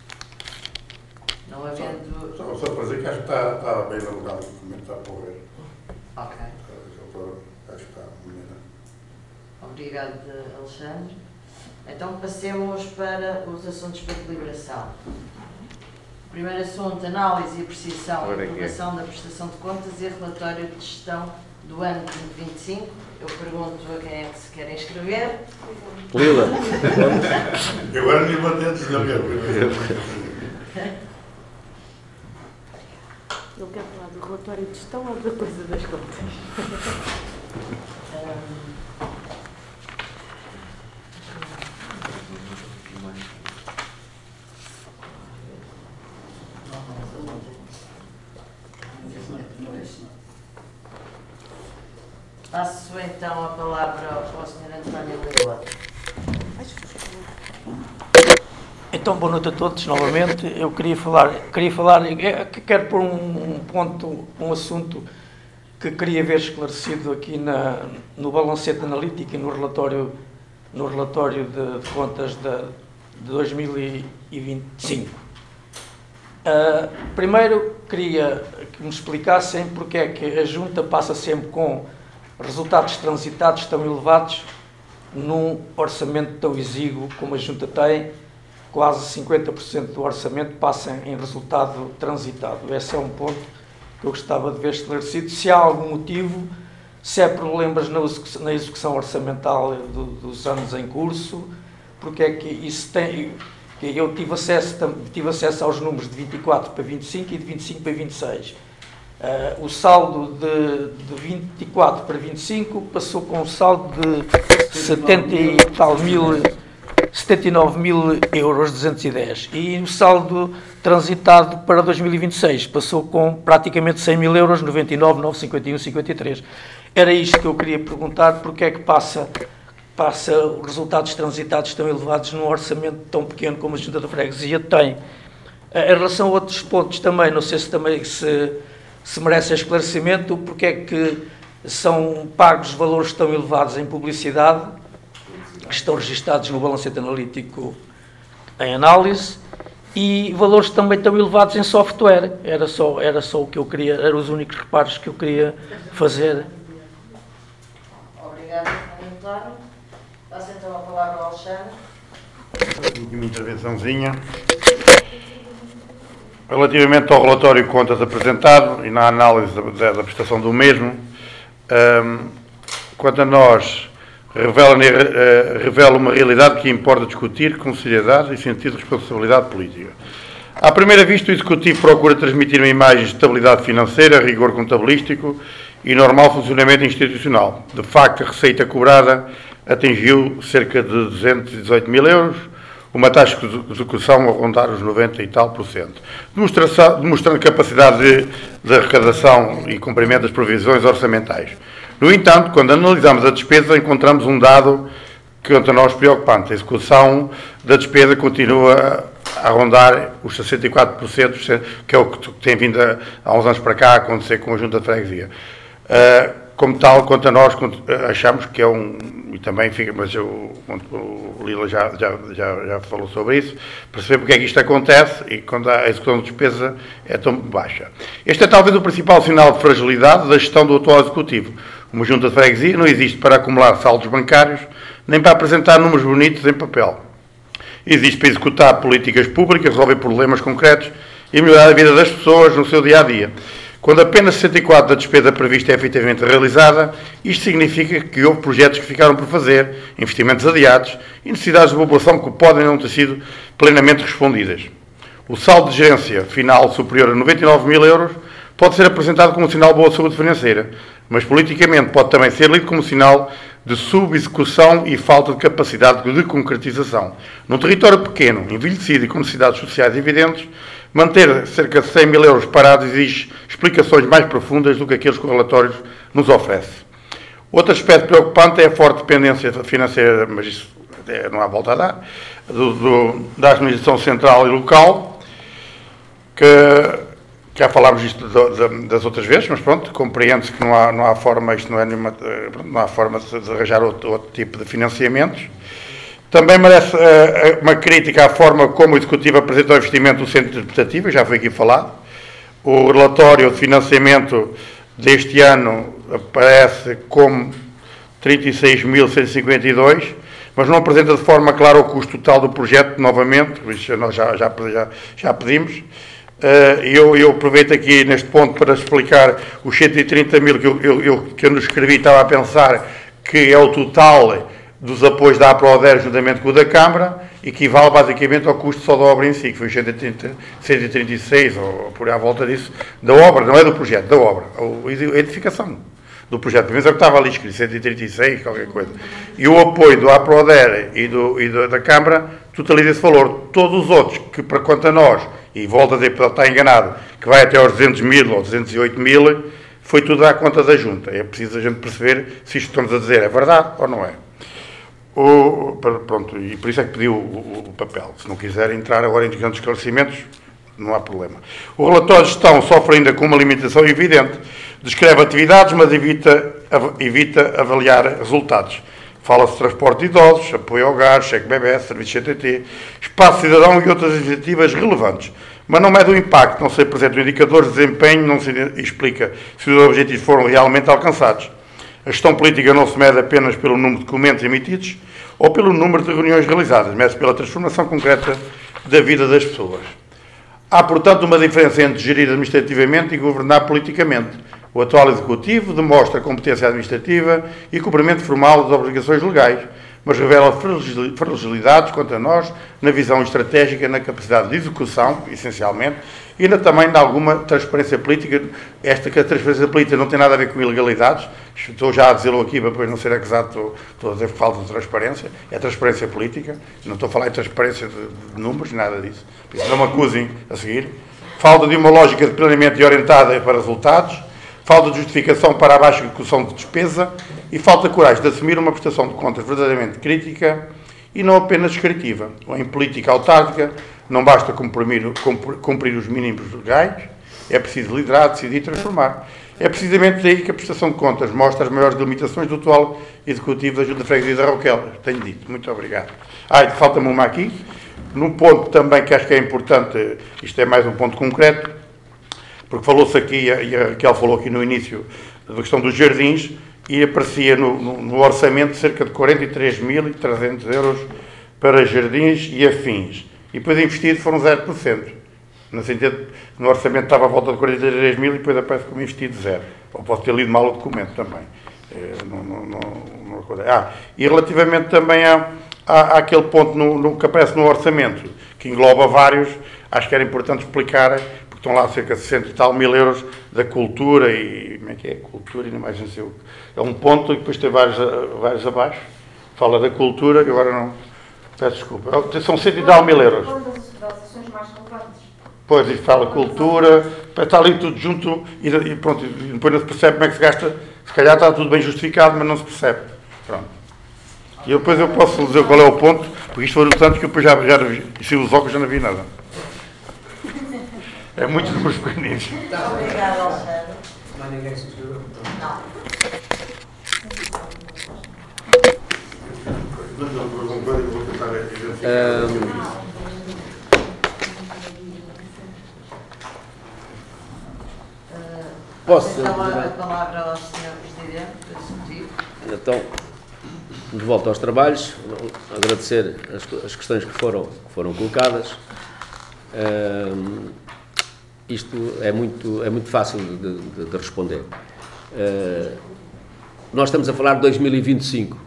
Speaker 1: Não havendo...
Speaker 3: Só, só para dizer que acho que está, está bem elaborado o documento, está para ver.
Speaker 1: Ok.
Speaker 3: Acho que está bem.
Speaker 1: Obrigado, Alexandre. Então passemos para os assuntos para deliberação. Primeiro assunto, análise e apreciação e aprovação da prestação de contas e relatório de gestão do ano de vinte e vinte e cinco. Eu pergunto a quem é que se querem inscrever.
Speaker 10: Lila.
Speaker 3: Eu agora me batendo na minha
Speaker 6: Ele quer falar do relatório de gestão ou da coisa das contas? um...
Speaker 1: Passo então a palavra ao senhor António Lila.
Speaker 9: Então, boa noite a todos, novamente. Eu queria falar, queria falar, quero pôr um ponto, um assunto que queria ver esclarecido aqui na, no balancete analítico e no relatório, no relatório de, de contas de, de dois mil e vinte e cinco. Uh, primeiro, queria que me explicassem porque é que a Junta passa sempre com resultados transitados tão elevados num orçamento tão exíguo como a Junta tem. Quase cinquenta por cento do orçamento passa em resultado transitado. Esse é um ponto que eu gostava de ver esclarecido. Se há algum motivo, se é problemas na execução orçamental do, dos anos em curso, porque é que isso tem... Eu tive acesso, tive acesso aos números de vinte e quatro para vinte e cinco e de vinte e cinco para vinte e seis. Uh, o saldo de, de vinte e quatro para vinte e cinco passou com um saldo de setenta e tal mil... setenta e nove mil euros duzentos e dez e o saldo transitado para dois mil e vinte e seis passou com praticamente cem mil euros, noventa e nove mil novecentos e cinquenta e um vírgula cinquenta e três. Era isto que eu queria perguntar, porque é que passa, passa os resultados transitados tão elevados num orçamento tão pequeno como a Junta da Freguesia tem. Em relação a outros pontos também, não sei se também se, se merece esclarecimento, porque é que são pagos valores tão elevados em publicidade, que estão registados no balancete analítico em análise, e valores também tão elevados em software. Era só, era só o que eu queria, eram os únicos reparos que eu queria fazer.
Speaker 1: Obrigado, António. Passo então a palavra ao Alexandre.
Speaker 7: Uma intervençãozinha. Relativamente ao relatório de contas apresentado e na análise da, da prestação do mesmo, um, quanto a nós, Revela, revela uma realidade que importa discutir com seriedade e sentido de responsabilidade política. À primeira vista, o Executivo procura transmitir uma imagem de estabilidade financeira, rigor contabilístico e normal funcionamento institucional. De facto, a receita cobrada atingiu cerca de duzentos e dezoito mil euros, uma taxa de execução a rondar os noventa e tal por cento, demonstrando capacidade de, de arrecadação e cumprimento das previsões orçamentais. No entanto, quando analisamos a despesa, encontramos um dado que quanto a nós preocupante. A execução da despesa continua a rondar os sessenta e quatro por cento, que é o que tem vindo a, há uns anos para cá a acontecer com a Junta de Freguesia. Uh, como tal, quanto a nós, achamos que é um, e também fica, mas eu, o Lila já, já, já, já falou sobre isso, perceber porque é que isto acontece e quando a execução de despesa é tão baixa. Este é talvez o principal sinal de fragilidade da gestão do atual Executivo. Uma Junta de Freguesia não existe para acumular saldos bancários, nem para apresentar números bonitos em papel. Existe para executar políticas públicas, resolver problemas concretos e melhorar a vida das pessoas no seu dia-a-dia. Quando apenas sessenta e quatro por cento da despesa prevista é efetivamente realizada, isto significa que houve projetos que ficaram por fazer, investimentos adiados e necessidades da população que podem não ter sido plenamente respondidas. O saldo de gerência final superior a noventa e nove mil euros pode ser apresentado como um sinal de boa saúde financeira, mas politicamente pode também ser lido como um sinal de subexecução e falta de capacidade de concretização. Num território pequeno, envelhecido e com necessidades sociais evidentes, manter cerca de cem mil euros parados exige explicações mais profundas do que aqueles que o relatório nos oferece. Outro aspecto preocupante é a forte dependência financeira, mas isso não há volta a dar, do, do, da administração central e local, que já falámos isto das outras vezes, mas pronto, compreende-se que não há, não há forma, isto não é nenhuma, não há forma de arranjar outro, outro tipo de financiamentos. Também merece uh, uma crítica à forma como o Executivo apresenta o investimento do Centro Interpretativo, já foi aqui falado. O relatório de financiamento deste ano aparece como trinta e seis mil cento e cinquenta e dois, mas não apresenta de forma clara o custo total do projeto, novamente, isso nós já, já, já, já pedimos. Uh, eu, eu aproveito aqui neste ponto para explicar os cento e trinta mil que eu, eu, eu, que eu nos escrevi, estava a pensar que é o total dos apoios da APRODER juntamente com o da Câmara, equivale basicamente ao custo só da obra em si, que foi cento e trinta e seis, ou por aí à volta disso, da obra, não é do projeto, da obra, a edificação do projeto. Pelo menos é o que estava ali escrito, cento e trinta e seis, qualquer coisa. E o apoio do APRODER e, do, e do, da Câmara totaliza esse valor. Todos os outros, que para quanto a nós, e volto a dizer, para ele estar enganado, que vai até aos duzentos mil ou duzentos e oito mil, foi tudo à conta da Junta. É preciso a gente perceber se isto que estamos a dizer é verdade ou não é. O, pronto, e por isso é que pediu o, o papel. Se não quiser entrar agora em grandes esclarecimentos, não há problema. O relatório de gestão sofre ainda com uma limitação evidente. Descreve atividades, mas evita, evita avaliar resultados. Fala-se de transporte de idosos, apoio ao gás, cheque bebê, serviço C T T, espaço cidadão e outras iniciativas relevantes. Mas não mede o impacto, não se apresentam indicadores de desempenho, não se explica se os objetivos foram realmente alcançados. A gestão política não se mede apenas pelo número de documentos emitidos ou pelo número de reuniões realizadas, mede-se pela transformação concreta da vida das pessoas. Há, portanto, uma diferença entre gerir administrativamente e governar politicamente. O atual Executivo demonstra competência administrativa e cumprimento formal das obrigações legais, mas revela fragilidades, quanto a nós, na visão estratégica, na capacidade de execução, essencialmente, e ainda também de alguma transparência política. Esta que a transparência política não tem nada a ver com ilegalidades, estou já a dizê-lo aqui para depois não ser acusado, estou, estou a dizer falta de transparência, é transparência política, não estou a falar em transparência de, de números, nada disso, por isso não me acusem a seguir. Falta de uma lógica de planeamento orientada para resultados, falta de justificação para a baixa execução de despesa e falta coragem de assumir uma prestação de contas verdadeiramente crítica e não apenas descritiva. Em política autárquica não basta cumprir, cumprir os mínimos legais, é preciso liderar, decidir e transformar. É precisamente daí que a prestação de contas mostra as maiores limitações do atual Executivo da Junta de Freguesia da Roquela. Tenho dito. Muito obrigado. Ah, e falta-me uma aqui, num ponto também que acho que é importante, isto é mais um ponto concreto, porque falou-se aqui, e a Raquel falou aqui no início, da questão dos jardins, e aparecia no, no, no orçamento cerca de quarenta e três mil e trezentos euros para jardins e afins. E depois investido foram zero por cento. No sentido, no orçamento estava à volta de quarenta e três mil e depois aparece como investido zero. Ou posso ter lido mal o documento também. É, não, não, não, não, ah, e relativamente também a, a, àquele ponto no, no, que aparece no orçamento, que engloba vários, acho que era importante explicar, porque estão lá cerca de sessenta e tal mil euros da cultura e, como é que é? Cultura e não mais não sei o que. É um ponto e depois tem vários, vários abaixo. Fala da cultura e agora não, peço desculpa. São cento e tal mil euros. Pois, e fala cultura, está ali tudo junto e, e pronto, e depois não se percebe como é que se gasta. Se calhar está tudo bem justificado, mas não se percebe. Pronto. E eu, depois eu posso dizer qual é o ponto, porque isto foi tanto que eu depois já, já e se os óculos já não vi nada. É muitos números pequeninos.
Speaker 2: Obrigada, Alexandre. Não há ninguém que se inscreveu? Não.
Speaker 10: Um, Posso?
Speaker 1: Então, a palavra ao senhor Presidente do Executivo.
Speaker 10: Então, de volta aos trabalhos, agradecer as, as questões que foram, que foram colocadas. Um, isto é muito, é muito fácil de, de, de responder. Uh, nós estamos a falar de dois mil e vinte e cinco.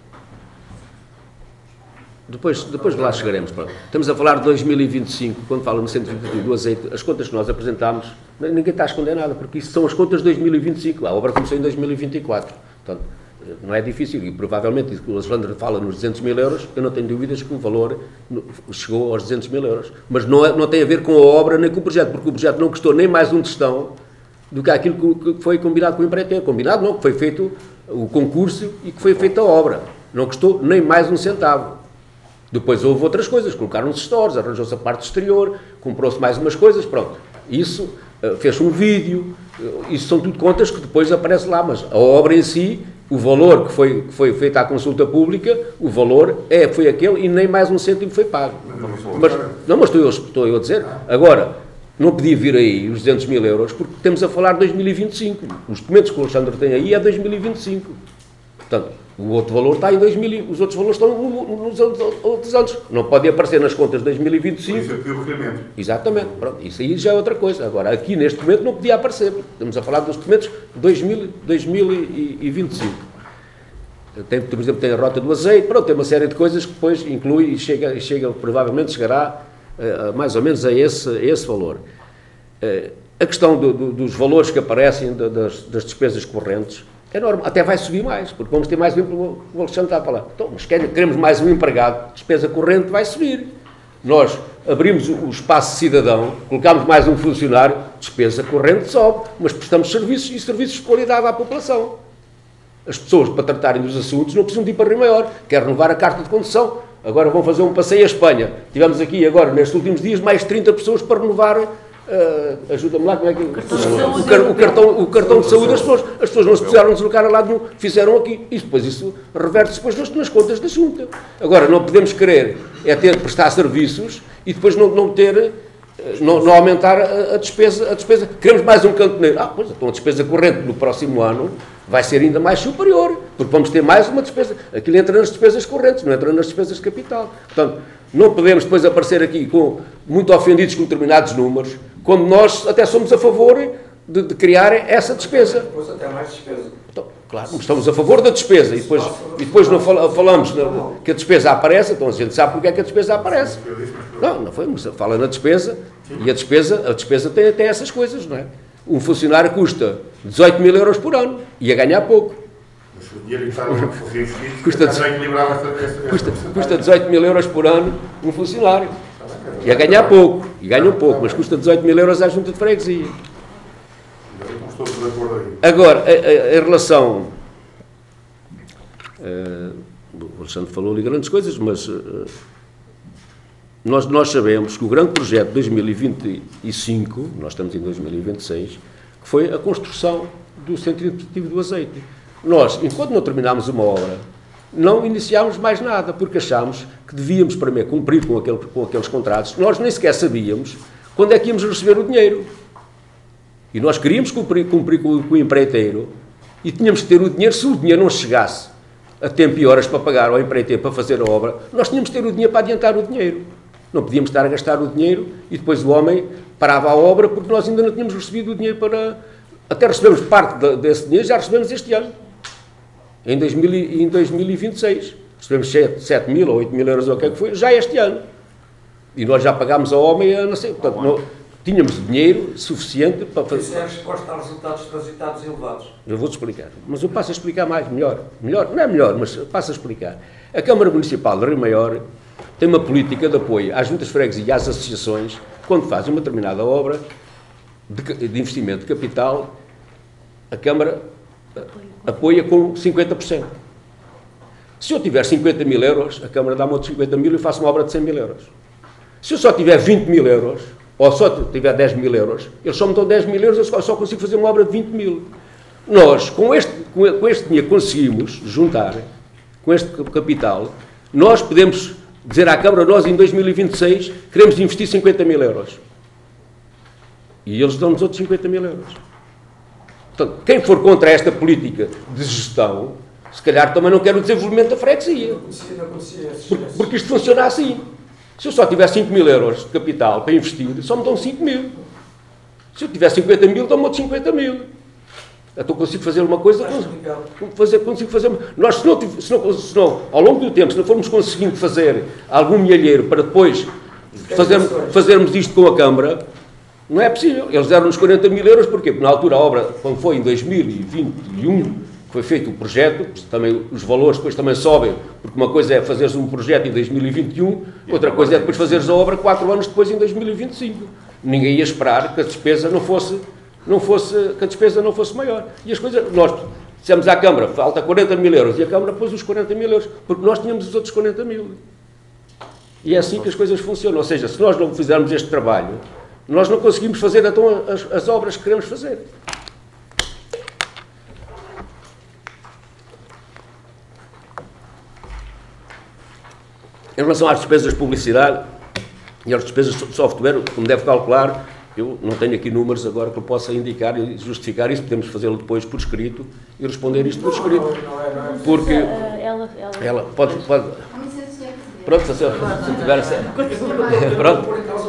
Speaker 10: Depois, depois de lá chegaremos. Pronto. Estamos a falar de dois mil e vinte e cinco, quando fala no centro do azeite, as contas que nós apresentámos, ninguém está a esconder nada, porque isso são as contas de dois mil e vinte e cinco. A obra começou em dois mil e vinte e quatro. Portanto, não é difícil, e provavelmente o Alexandre fala nos duzentos mil euros, eu não tenho dúvidas que o valor chegou aos duzentos mil euros. Mas não, é, não tem a ver com a obra nem com o projeto, porque o projeto não custou nem mais um tostão do que aquilo que foi combinado com o empreiteiro. Combinado não, que foi feito o concurso e que foi feita a obra. Não custou nem mais um centavo. Depois houve outras coisas, colocaram-se stores, arranjou-se a parte exterior, comprou-se mais umas coisas, pronto. Isso, fez-se um vídeo, isso são tudo contas que depois aparecem lá, mas a obra em si, o valor que foi, que foi feita à consulta pública, o valor é, foi aquele e nem mais um cêntimo foi pago. Mas, não, mas estou eu, estou eu a dizer, agora, não podia vir aí os duzentos mil euros, porque temos a falar de dois mil e vinte e cinco. Os documentos que o Alexandre tem aí é dois mil e vinte e cinco. Portanto, o outro valor está em dois mil, os outros valores estão nos outros anos. Não pode aparecer nas contas de dois mil e vinte e cinco. Isso é o requerimento. Exatamente. Pronto, isso aí já é outra coisa. Agora, aqui neste documento não podia aparecer. Estamos a falar dos documentos de dois mil, dois mil e vinte e cinco. Tem, por exemplo, tem a rota do azeite, pronto, tem uma série de coisas que depois inclui e chega, chega provavelmente chegará uh, mais ou menos a esse, a esse valor. Uh, a questão do, do, dos valores que aparecem da, das, das despesas correntes é normal, até vai subir mais, porque vamos ter mais um, o Alexandre está a falar, então, mas queremos mais um empregado, despesa corrente vai subir. Nós abrimos o espaço cidadão, colocamos mais um funcionário, despesa corrente sobe, mas prestamos serviços e serviços de qualidade à população. As pessoas, para tratarem dos assuntos, não precisam de ir para Rio Maior, quer renovar a carta de condução, agora vão fazer um passeio à Espanha. Tivemos aqui agora, nestes últimos dias, mais trinta pessoas para renovar, uh, ajuda-me lá, como é que... O cartão, o, car o, cartão, o cartão de saúde das pessoas. As pessoas não se precisaram deslocar a lado nenhum, fizeram aqui. E depois isso reverte-se depois nas, nas contas da Junta. Agora, não podemos querer é ter de prestar serviços e depois não, não ter... Não, não aumentar a, a, despesa, a despesa. Queremos mais um cantoneiro. Ah, pois, então a despesa corrente no próximo ano vai ser ainda mais superior, porque vamos ter mais uma despesa. Aquilo entra nas despesas correntes, não entra nas despesas de capital. Portanto, não podemos depois aparecer aqui com, muito ofendidos com determinados números, quando nós até somos a favor de, de criar essa despesa.
Speaker 9: Depois até mais despesa.
Speaker 10: Então, claro, estamos a favor da despesa e depois, e depois não fal, falamos na, que a despesa aparece, então a gente sabe porque é que a despesa aparece. Não, não foi, fala na despesa e a despesa, a despesa tem até essas coisas, não é? Um funcionário custa dezoito mil euros por ano e a ganhar pouco.
Speaker 3: Mas o dinheiro que está a fazer
Speaker 10: custa, custa, custa dezoito mil euros por ano um funcionário e a ganhar pouco, e ganha um pouco, mas custa dezoito mil euros à junta de freguesia. Agora, em relação, uh, o Alexandre falou ali grandes coisas, mas uh, nós, nós sabemos que o grande projeto de dois mil e vinte e cinco, nós estamos em dois mil e vinte e seis, que foi a construção do Centro Interpretativo do Azeite. Nós, enquanto não terminámos uma obra, não iniciámos mais nada, porque achámos que devíamos, para mim, cumprir com, aquele, com aqueles contratos. Nós nem sequer sabíamos quando é que íamos receber o dinheiro. E nós queríamos cumprir, cumprir com, com o empreiteiro e tínhamos que ter o dinheiro. Se o dinheiro não chegasse a tempo e horas para pagar ao empreiteiro para fazer a obra, nós tínhamos que ter o dinheiro para adiantar o dinheiro. Não podíamos estar a gastar o dinheiro e depois o homem parava a obra porque nós ainda não tínhamos recebido o dinheiro para... Até recebemos parte de, desse dinheiro, já recebemos este ano, em, dois mil, em dois mil e vinte e seis. Recebemos sete mil ou oito mil euros ou o que é que foi, já este ano. E nós já pagámos ao homem a não sei... Portanto, não, tínhamos dinheiro suficiente para fazer...
Speaker 9: Isso é a resposta a resultados transitados elevados.
Speaker 10: Eu vou-te explicar, mas eu passo a explicar mais, melhor. Melhor, não é melhor, mas passo a explicar. A Câmara Municipal de Rio Maior tem uma política de apoio às juntas de freguesia e às associações, quando fazem uma determinada obra de, de investimento de capital, a Câmara apoia com cinquenta por cento. Se eu tiver cinquenta mil euros, a Câmara dá-me outros cinquenta mil e faço uma obra de cem mil euros. Se eu só tiver vinte mil euros, ou só tiver dez mil euros, eles só me dão dez mil euros, eu só consigo fazer uma obra de vinte mil. Nós, com este, com este dinheiro, conseguimos juntar, com este capital, nós podemos dizer à Câmara, nós em dois mil e vinte e seis queremos investir cinquenta mil euros. E eles dão-nos outros cinquenta mil euros. Portanto, quem for contra esta política de gestão, se calhar também não quer o desenvolvimento da freguesia.
Speaker 9: Não acontecia, não acontecia.
Speaker 10: Porque, porque isto funciona assim. Se eu só tiver cinco mil euros de capital para investir, só me dão cinco mil. Se eu tiver cinquenta mil, dou-me outros cinquenta mil. Então consigo fazer uma coisa, consigo fazer, consigo fazer. Nós, se não, se, não, se não, ao longo do tempo, se não formos conseguindo fazer algum milheiro para depois fazer, fazermos isto com a Câmara, não é possível. Eles deram-nos quarenta mil euros, porquê? Porque na altura a obra, quando foi em dois mil e vinte e um, que foi feito o projeto, também os valores depois também sobem, porque uma coisa é fazeres um projeto em dois mil e vinte e um, outra coisa é depois fazeres a obra quatro anos depois em dois mil e vinte e cinco. Ninguém ia esperar que a despesa não fosse, não fosse, que a despesa não fosse maior. E as coisas, nós dissemos à Câmara, falta quarenta mil euros, e a Câmara pôs os quarenta mil euros, porque nós tínhamos os outros quarenta mil. E é assim que as coisas funcionam. Ou seja, se nós não fizermos este trabalho, nós não conseguimos fazer então as, as obras que queremos fazer. Em relação às despesas de publicidade e às despesas de software, como deve calcular, eu não tenho aqui números agora que eu possa indicar e justificar isso, podemos fazê-lo depois por escrito e responder isto por escrito. Porque
Speaker 6: ela, ela...
Speaker 10: ela pode... pode pronto, se, se tiver a ser... Pronto.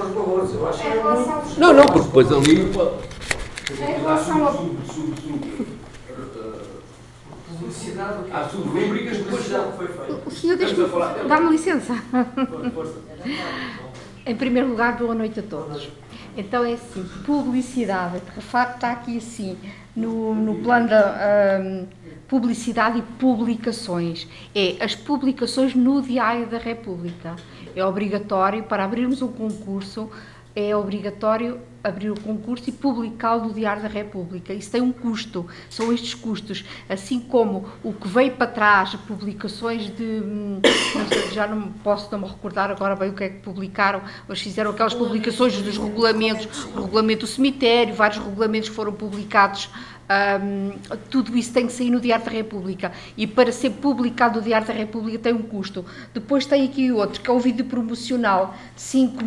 Speaker 10: Não, não, porque depois ali...
Speaker 13: Em relação a... Há sub-rubricas, depois já foi feito.
Speaker 14: O senhor deixa-me... Dá-me licença. Em primeiro lugar, boa noite a todos. Então é assim, publicidade, de facto está aqui assim, no, no plano da um, publicidade e publicações. É as publicações no Diário da República. É obrigatório, para abrirmos um concurso, é obrigatório abrir o concurso e publicá-lo no Diário da República. Isso tem um custo, são estes custos, assim como o que veio para trás, publicações de, não sei, já não posso não me recordar agora bem o que é que publicaram, mas fizeram aquelas publicações dos regulamentos, o regulamento do cemitério, vários regulamentos que foram publicados. Um, tudo isso tem que sair no Diário da República e para ser publicado no Diário da República tem um custo. Depois tem aqui outro, que é o vídeo promocional de cinco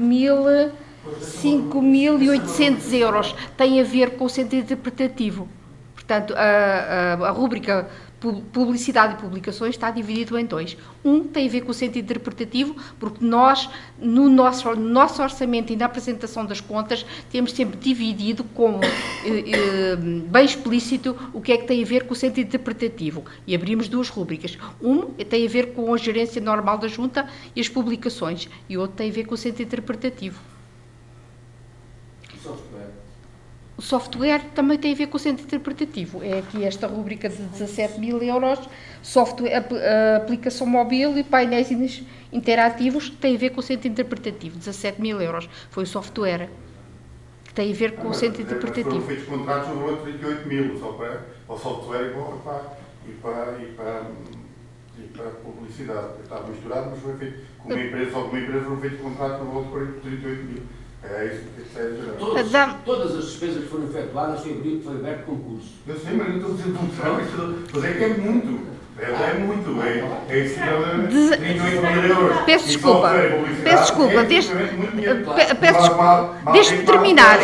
Speaker 14: mil e oitocentos euros, tem a ver com o centro interpretativo. Portanto, a, a, a rúbrica publicidade e publicações está dividido em dois. Um tem a ver com o centro interpretativo, porque nós, no nosso, no nosso orçamento e na apresentação das contas, temos sempre dividido com eh, eh, bem explícito o que é que tem a ver com o centro interpretativo. E abrimos duas rúbricas. Um tem a ver com a gerência normal da Junta e as publicações, e outro tem a ver com o centro interpretativo. O software também tem a ver com o centro interpretativo. É aqui esta rúbrica de dezassete mil euros, software, aplicação móvel e painéis interativos, que tem a ver com o centro interpretativo. dezassete mil euros foi o software, que tem a ver com o centro interpretativo.
Speaker 3: Foram feitos contratos no valor de trinta e oito mil, só para o software e para, e para, e para, e para a publicidade. Estava misturado, mas foi feito com uma empresa, só com uma empresa foram feitos contratos no valor de trinta e oito mil. É isso que é
Speaker 10: todas, todas as despesas que foram efetuadas foi aberto, foi aberto concurso.
Speaker 3: Eu sei, mas não estou dizendo tudo, mas é que é muito. É, é muito, é, é isso que trinta e oito mil euros.
Speaker 14: Peço desculpa, peço desculpa, deixe, deixe-me terminar.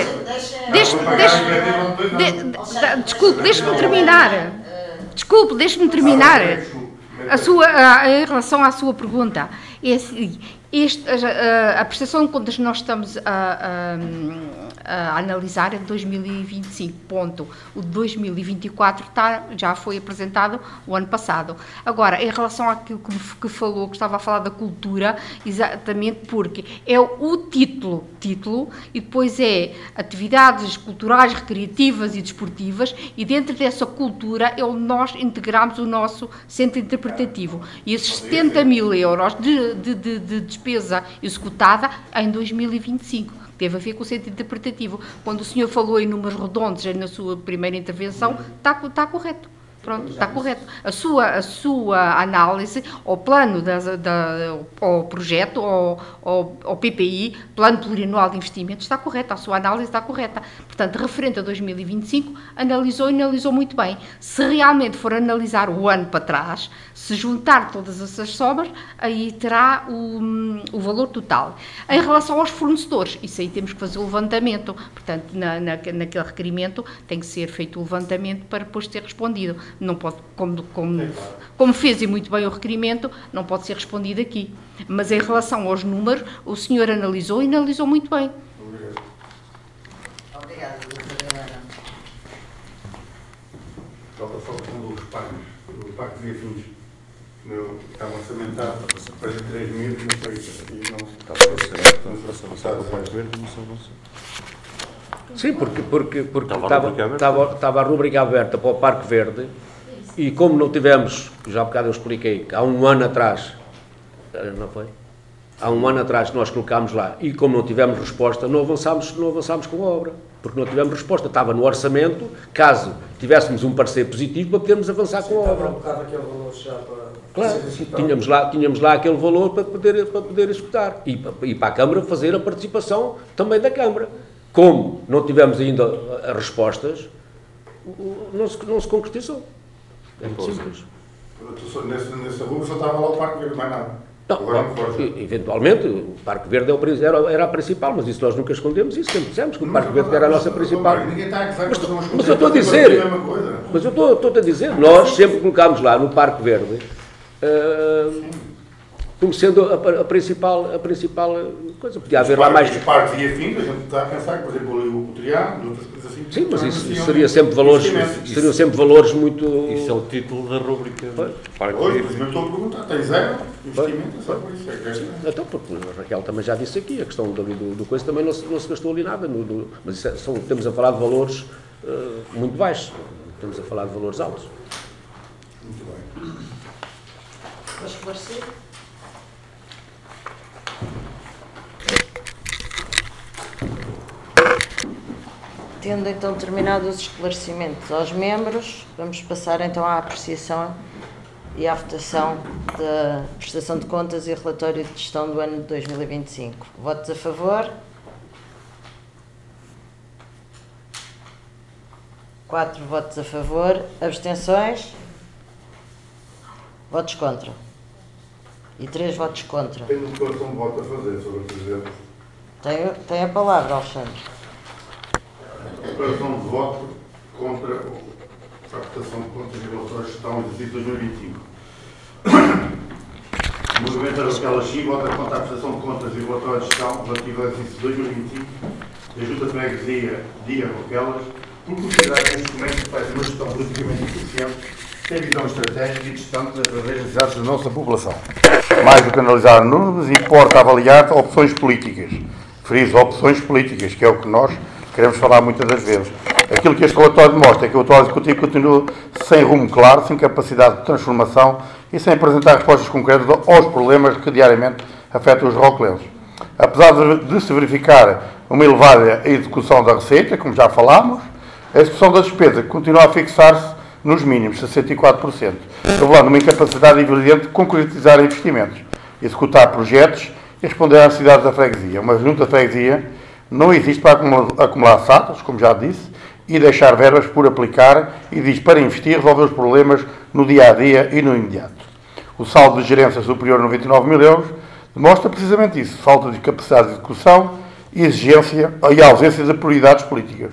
Speaker 14: Desculpe, deixe-me terminar. Desculpe, deixe-me terminar. A sua, a, em relação à sua pergunta, é assim, este, a, a prestação de contas que nós estamos a, a, a analisar é de dois mil e vinte e cinco, ponto. O de dois mil e vinte e quatro está, já foi apresentado o ano passado. Agora, em relação àquilo que, que falou, que estava a falar da cultura, exatamente porque é o título, título, e depois é atividades culturais, recreativas e desportivas, e dentro dessa cultura é onde nós integramos o nosso centro interpretativo. E esses setenta mil euros de, de, de, de despesa executada em dois mil e vinte e cinco. Teve a ver com o centro interpretativo. Quando o senhor falou em números redondos na sua primeira intervenção, está, está correto. Pronto, está correto. A sua, a sua análise, ao plano, da, da, ao projeto, ao, ao, ao P P I, Plano Plurianual de Investimentos, está correta. A sua análise está correta. Portanto, referente a dois mil e vinte e cinco, analisou e analisou muito bem. Se realmente for analisar o ano para trás, se juntar todas essas somas, aí terá o, o valor total. Em relação aos fornecedores, isso aí temos que fazer o levantamento. Portanto, na, na, naquele requerimento tem que ser feito o levantamento para depois ter respondido. Não pode, como, como, como fez e muito bem o requerimento, não pode ser respondido aqui. Mas em relação aos números, o senhor analisou e analisou muito bem.
Speaker 1: Obrigado.
Speaker 3: Parque de Fins, no, está orçamentado para três mil, não foi isso. Está para o Verde, não sei, não sei.
Speaker 10: Sim, porque, porque, porque
Speaker 3: Estava a
Speaker 10: estava,
Speaker 3: rubrica
Speaker 10: estava, estava a rubrica aberta para o Parque Verde e como não tivemos, já há bocado eu expliquei, que há um ano atrás, não foi? Há um ano atrás nós colocámos lá e como não tivemos resposta, não avançámos, não avançámos com a obra, porque não tivemos resposta. Estava no orçamento, caso tivéssemos um parecer positivo para podermos avançar com a obra.
Speaker 9: Um bocado aquele valor já para...
Speaker 10: Claro, tínhamos lá, tínhamos lá aquele valor para poder, para poder executar e, e para a Câmara fazer a participação também da Câmara. Como não tivemos ainda as respostas, não se, não se concretizou. É muito simples.
Speaker 3: Nessa, nessa rua só estava lá o Parque Verde, mais nada.
Speaker 10: Não, eventualmente, o Parque Verde era, era a principal, mas isso nós nunca escondemos, isso sempre dissemos, que o Parque Verde era a nossa principal. Mas, mas eu estou a dizer, mas eu estou, estou a dizer, nós sempre colocámos lá no Parque Verde, uh, como sendo a, a, principal, a principal coisa. Podia haver lá mais...
Speaker 3: Os parques e afins, a gente está a pensar que, por exemplo, o triângulo, outras coisas assim.
Speaker 10: Sim, mas isso, isso seria sempre valores, seriam sempre valores muito...
Speaker 15: Isso é o título da rubrica.
Speaker 3: Parque Hoje, por exemplo, eu estou a perguntar, tem zero investimento, é só por isso. É que...
Speaker 10: Então, porque a Raquel também já disse aqui, a questão do, do, do coisa também não se, não se gastou ali nada, no, no, mas isso é, são, estamos a falar de valores uh, muito baixos, estamos a falar de valores altos.
Speaker 3: Muito bem.
Speaker 1: Para esclarecer? Tendo então terminado os esclarecimentos aos membros, vamos passar então à apreciação e à votação da prestação de contas e relatório de gestão do ano de dois mil e vinte e cinco. Votos a favor? Quatro votos a favor. Abstenções? Votos contra? E três votos contra.
Speaker 3: Tenho uma declaração de voto a fazer, senhor Presidente.
Speaker 1: Tem, tem a palavra, Alexandre.
Speaker 3: Declaração de voto contra a prestação de contas e relatórios de gestão do exercício dois mil e vinte e cinco. O movimento da Raquel Axi vota contra a prestação de contas e relatórios de gestão relativo ao exercício dois mil e vinte e cinco da Junta de Freguesia Dia Roquelas, por considerar que neste momento faz uma gestão politicamente eficiente, sem visão estratégica e distante das verdadeiras necessidades da nossa população. Mais do que analisar números, importa avaliar opções políticas. Friso opções políticas, que é o que nós queremos falar muitas das vezes. Aquilo que este relatório mostra é que o atual Executivo continua sem rumo claro, sem capacidade de transformação e sem apresentar respostas concretas aos problemas que diariamente afetam os roquelenses. Apesar de se verificar uma elevada execução da receita, como já falámos, a execução da despesa continua a fixar-se nos mínimos, sessenta e quatro por cento, revelando uma incapacidade evidente de concretizar investimentos, executar projetos e responder às necessidades da freguesia. Uma junta de freguesia não existe para acumular saldos, como já disse, e deixar verbas por aplicar, e diz para investir e resolver os problemas no dia-a-dia e no imediato. O saldo de gerência superior a noventa e nove mil euros demonstra precisamente isso, falta de capacidade de execução, exigência e ausência de prioridades políticas.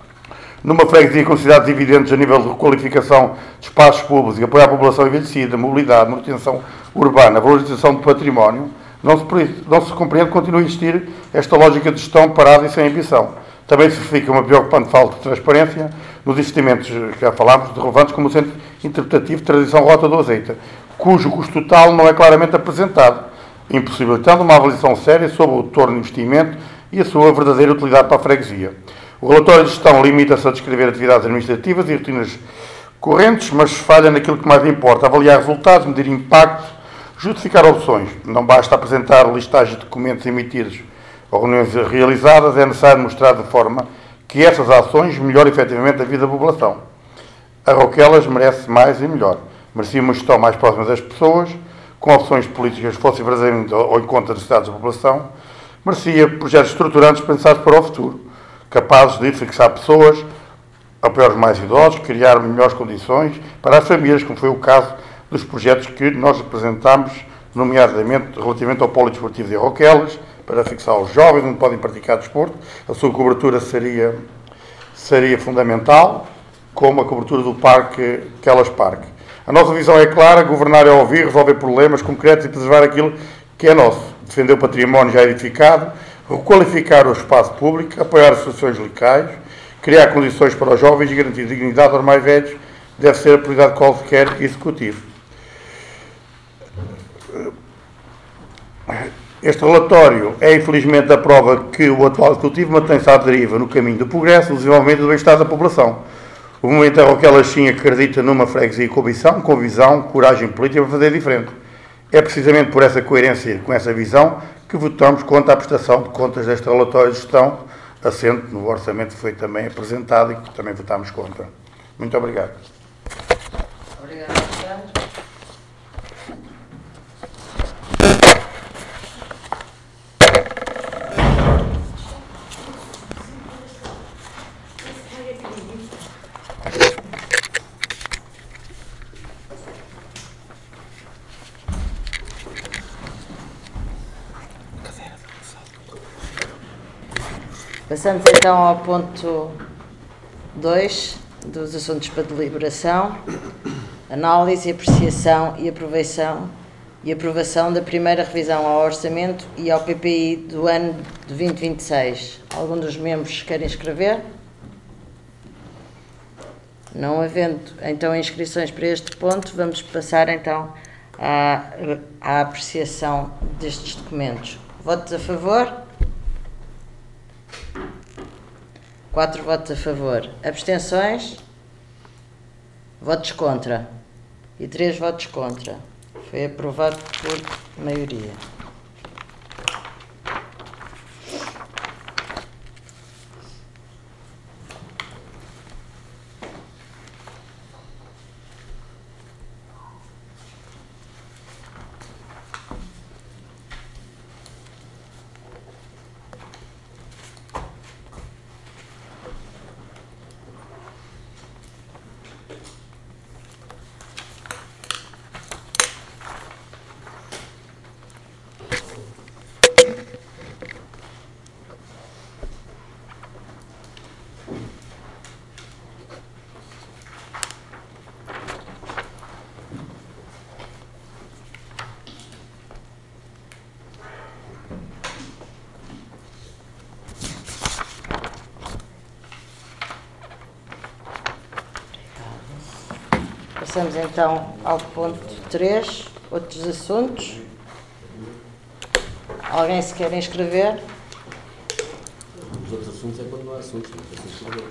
Speaker 3: Numa freguesia com cidades evidentes a nível de requalificação de espaços públicos e apoio à população envelhecida, mobilidade, manutenção urbana, valorização do património, não se, não se compreende que continue a existir esta lógica de gestão parada e sem ambição. Também se verifica uma preocupante falta de transparência nos investimentos, que já falámos, de relevantes como o Centro Interpretativo de Transição Rota do Azeite, cujo custo total não é claramente apresentado, impossibilitando uma avaliação séria sobre o retorno do investimento e a sua verdadeira utilidade para a freguesia. O relatório de gestão limita-se a descrever atividades administrativas e rotinas correntes, mas falha naquilo que mais importa, avaliar resultados, medir impactos, justificar opções. Não basta apresentar listagem de documentos emitidos ou reuniões realizadas, é necessário mostrar de forma que essas ações melhoram efetivamente a vida da população. A Roquelas merece mais e melhor. Merecia uma gestão mais próxima das pessoas, com opções políticas que fossem verdadeiramente ao encontro das necessidades da população. Merecia projetos estruturantes pensados para o futuro, capazes de fixar pessoas, apoiar os mais idosos, criar melhores condições para as famílias, como foi o caso dos projetos que nós apresentámos, nomeadamente relativamente ao Polo Desportivo de Roquelas, para fixar os jovens, onde podem praticar desporto. A sua cobertura seria, seria fundamental, como a cobertura do Parque Quelas Parque. A nossa visão é clara: governar é ouvir, resolver problemas concretos e preservar aquilo que é nosso. Defender o património já edificado, requalificar o espaço público, apoiar as associações locais, criar condições para os jovens e garantir dignidade aos mais velhos,
Speaker 7: deve ser a prioridade de qualquer executivo. Este relatório é, infelizmente, a prova que o atual executivo mantém-se à deriva no caminho do progresso, do desenvolvimento e do bem-estar da população. O momento é aquela Laxinha que acredita numa freguesia com visão, com visão, coragem política para fazer diferente. É precisamente por essa coerência, com essa visão, que votamos contra a prestação de contas deste relatório de gestão, assente no orçamento que foi também apresentado e que também votámos contra. Muito obrigado.
Speaker 1: Obrigado, Alexandre. Passamos então ao ponto dois dos assuntos para deliberação, análise, apreciação e aprovação, e aprovação da primeira revisão ao orçamento e ao P P I do ano de vinte e vinte e seis. Algum dos membros querem escrever? Não havendo então inscrições para este ponto, vamos passar então à, à apreciação destes documentos. Votos a favor? Quatro votos a favor. Abstenções? Votos contra. E três votos contra. Foi aprovado por maioria. Passamos então ao ponto três, outros assuntos. Alguém se quer inscrever?
Speaker 10: Os outros assuntos é quando não há assuntos, não tem que inscrever.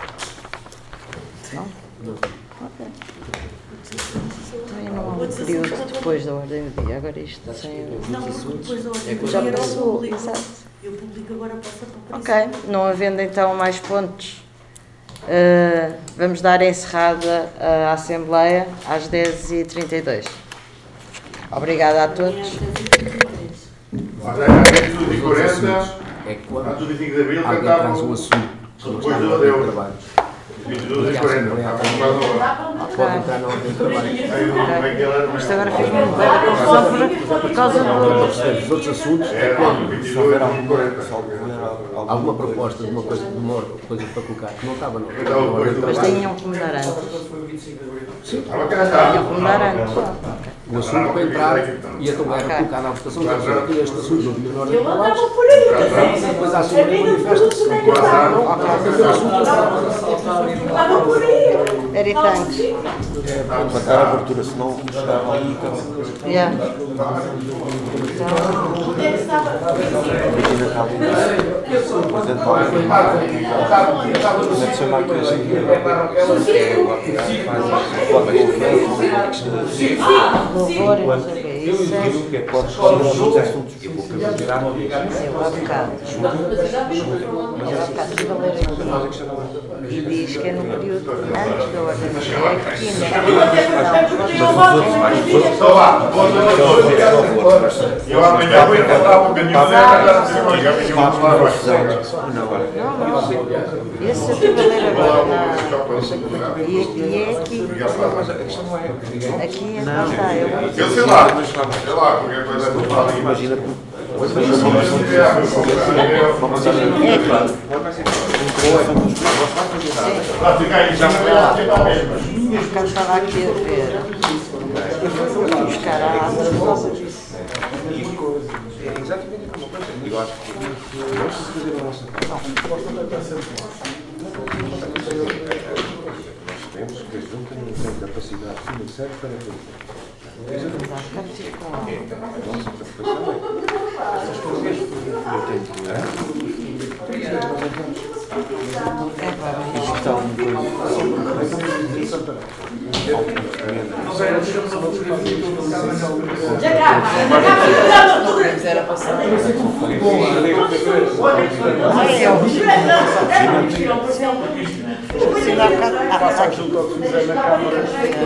Speaker 1: Não? Não. Ok. Também não há um período depois da ordem do dia, agora isto sem...
Speaker 6: Não, depois da ordem do
Speaker 1: Já
Speaker 6: dia
Speaker 1: passou,
Speaker 6: eu
Speaker 1: exato.
Speaker 6: Eu publico agora, passa para o
Speaker 1: Ok, não havendo então mais pontos, uh, vamos dar encerrada a Assembleia às dez e trinta e dois. Obrigada a todos.
Speaker 7: É que quando alguém
Speaker 10: traz um assunto que não está na ordem de trabalho, e a Assembleia pode entrar na ordem de trabalho.
Speaker 1: Isto agora fica muito bem da confusão por causa do...
Speaker 10: Os outros assuntos é quando se houver alguma, alguma proposta de uma coisa, de uma coisa para colocar que não estava na ordem de trabalho.
Speaker 1: Mas tinham que mudar antes.
Speaker 10: Sim,
Speaker 1: tinham que mudar antes.
Speaker 10: O assunto para entrar e então era colocado à votação da pessoa que este assunto não vinha na ordem de trabalho. Depois a Assembleia manifesta-se.
Speaker 1: Very thanks.
Speaker 15: É para matar a abertura, senão chegava ali e acabava.
Speaker 1: Yeah.
Speaker 15: Imagina cá ali. Mas então é deve ser uma coisa que é o
Speaker 1: louvor, não sei o que é isso.
Speaker 15: que é pode ser os assuntos. Eu vou virar uma vez.
Speaker 1: Eu há bocado. Eu há bocado estive a ler aqui. E diz que é no período antes da ordem do dia, aqui na
Speaker 3: Eu amanhã vou encontrar o caminhão
Speaker 1: esse eu estive a ler agora na... E aqui é aqui. Aqui é não está.
Speaker 3: Eu sei lá, sei lá, qualquer coisa do lado.
Speaker 15: Imagina que
Speaker 1: Eu estava aqui a ver. Eu fui buscar a asa por causa disso.
Speaker 12: É exatamente a mesma coisa. Eu acho que nós fazer a nossa parte. Nós temos que a junta não
Speaker 15: acima de sete para fazer.
Speaker 11: Era passado.
Speaker 1: Passar junto ao que fizer na Câmara,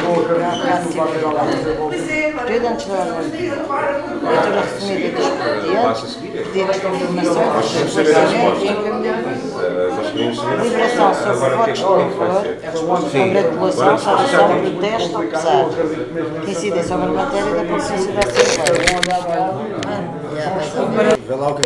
Speaker 1: período antes da leitura resumida do expediente, pedidos de informação, esclarecimento e encaminhamento. Deliberação sobre votos de louvor, congratulação, saudação, protesto, pesar, que incidem sobre a matéria da consciência da Assembleia.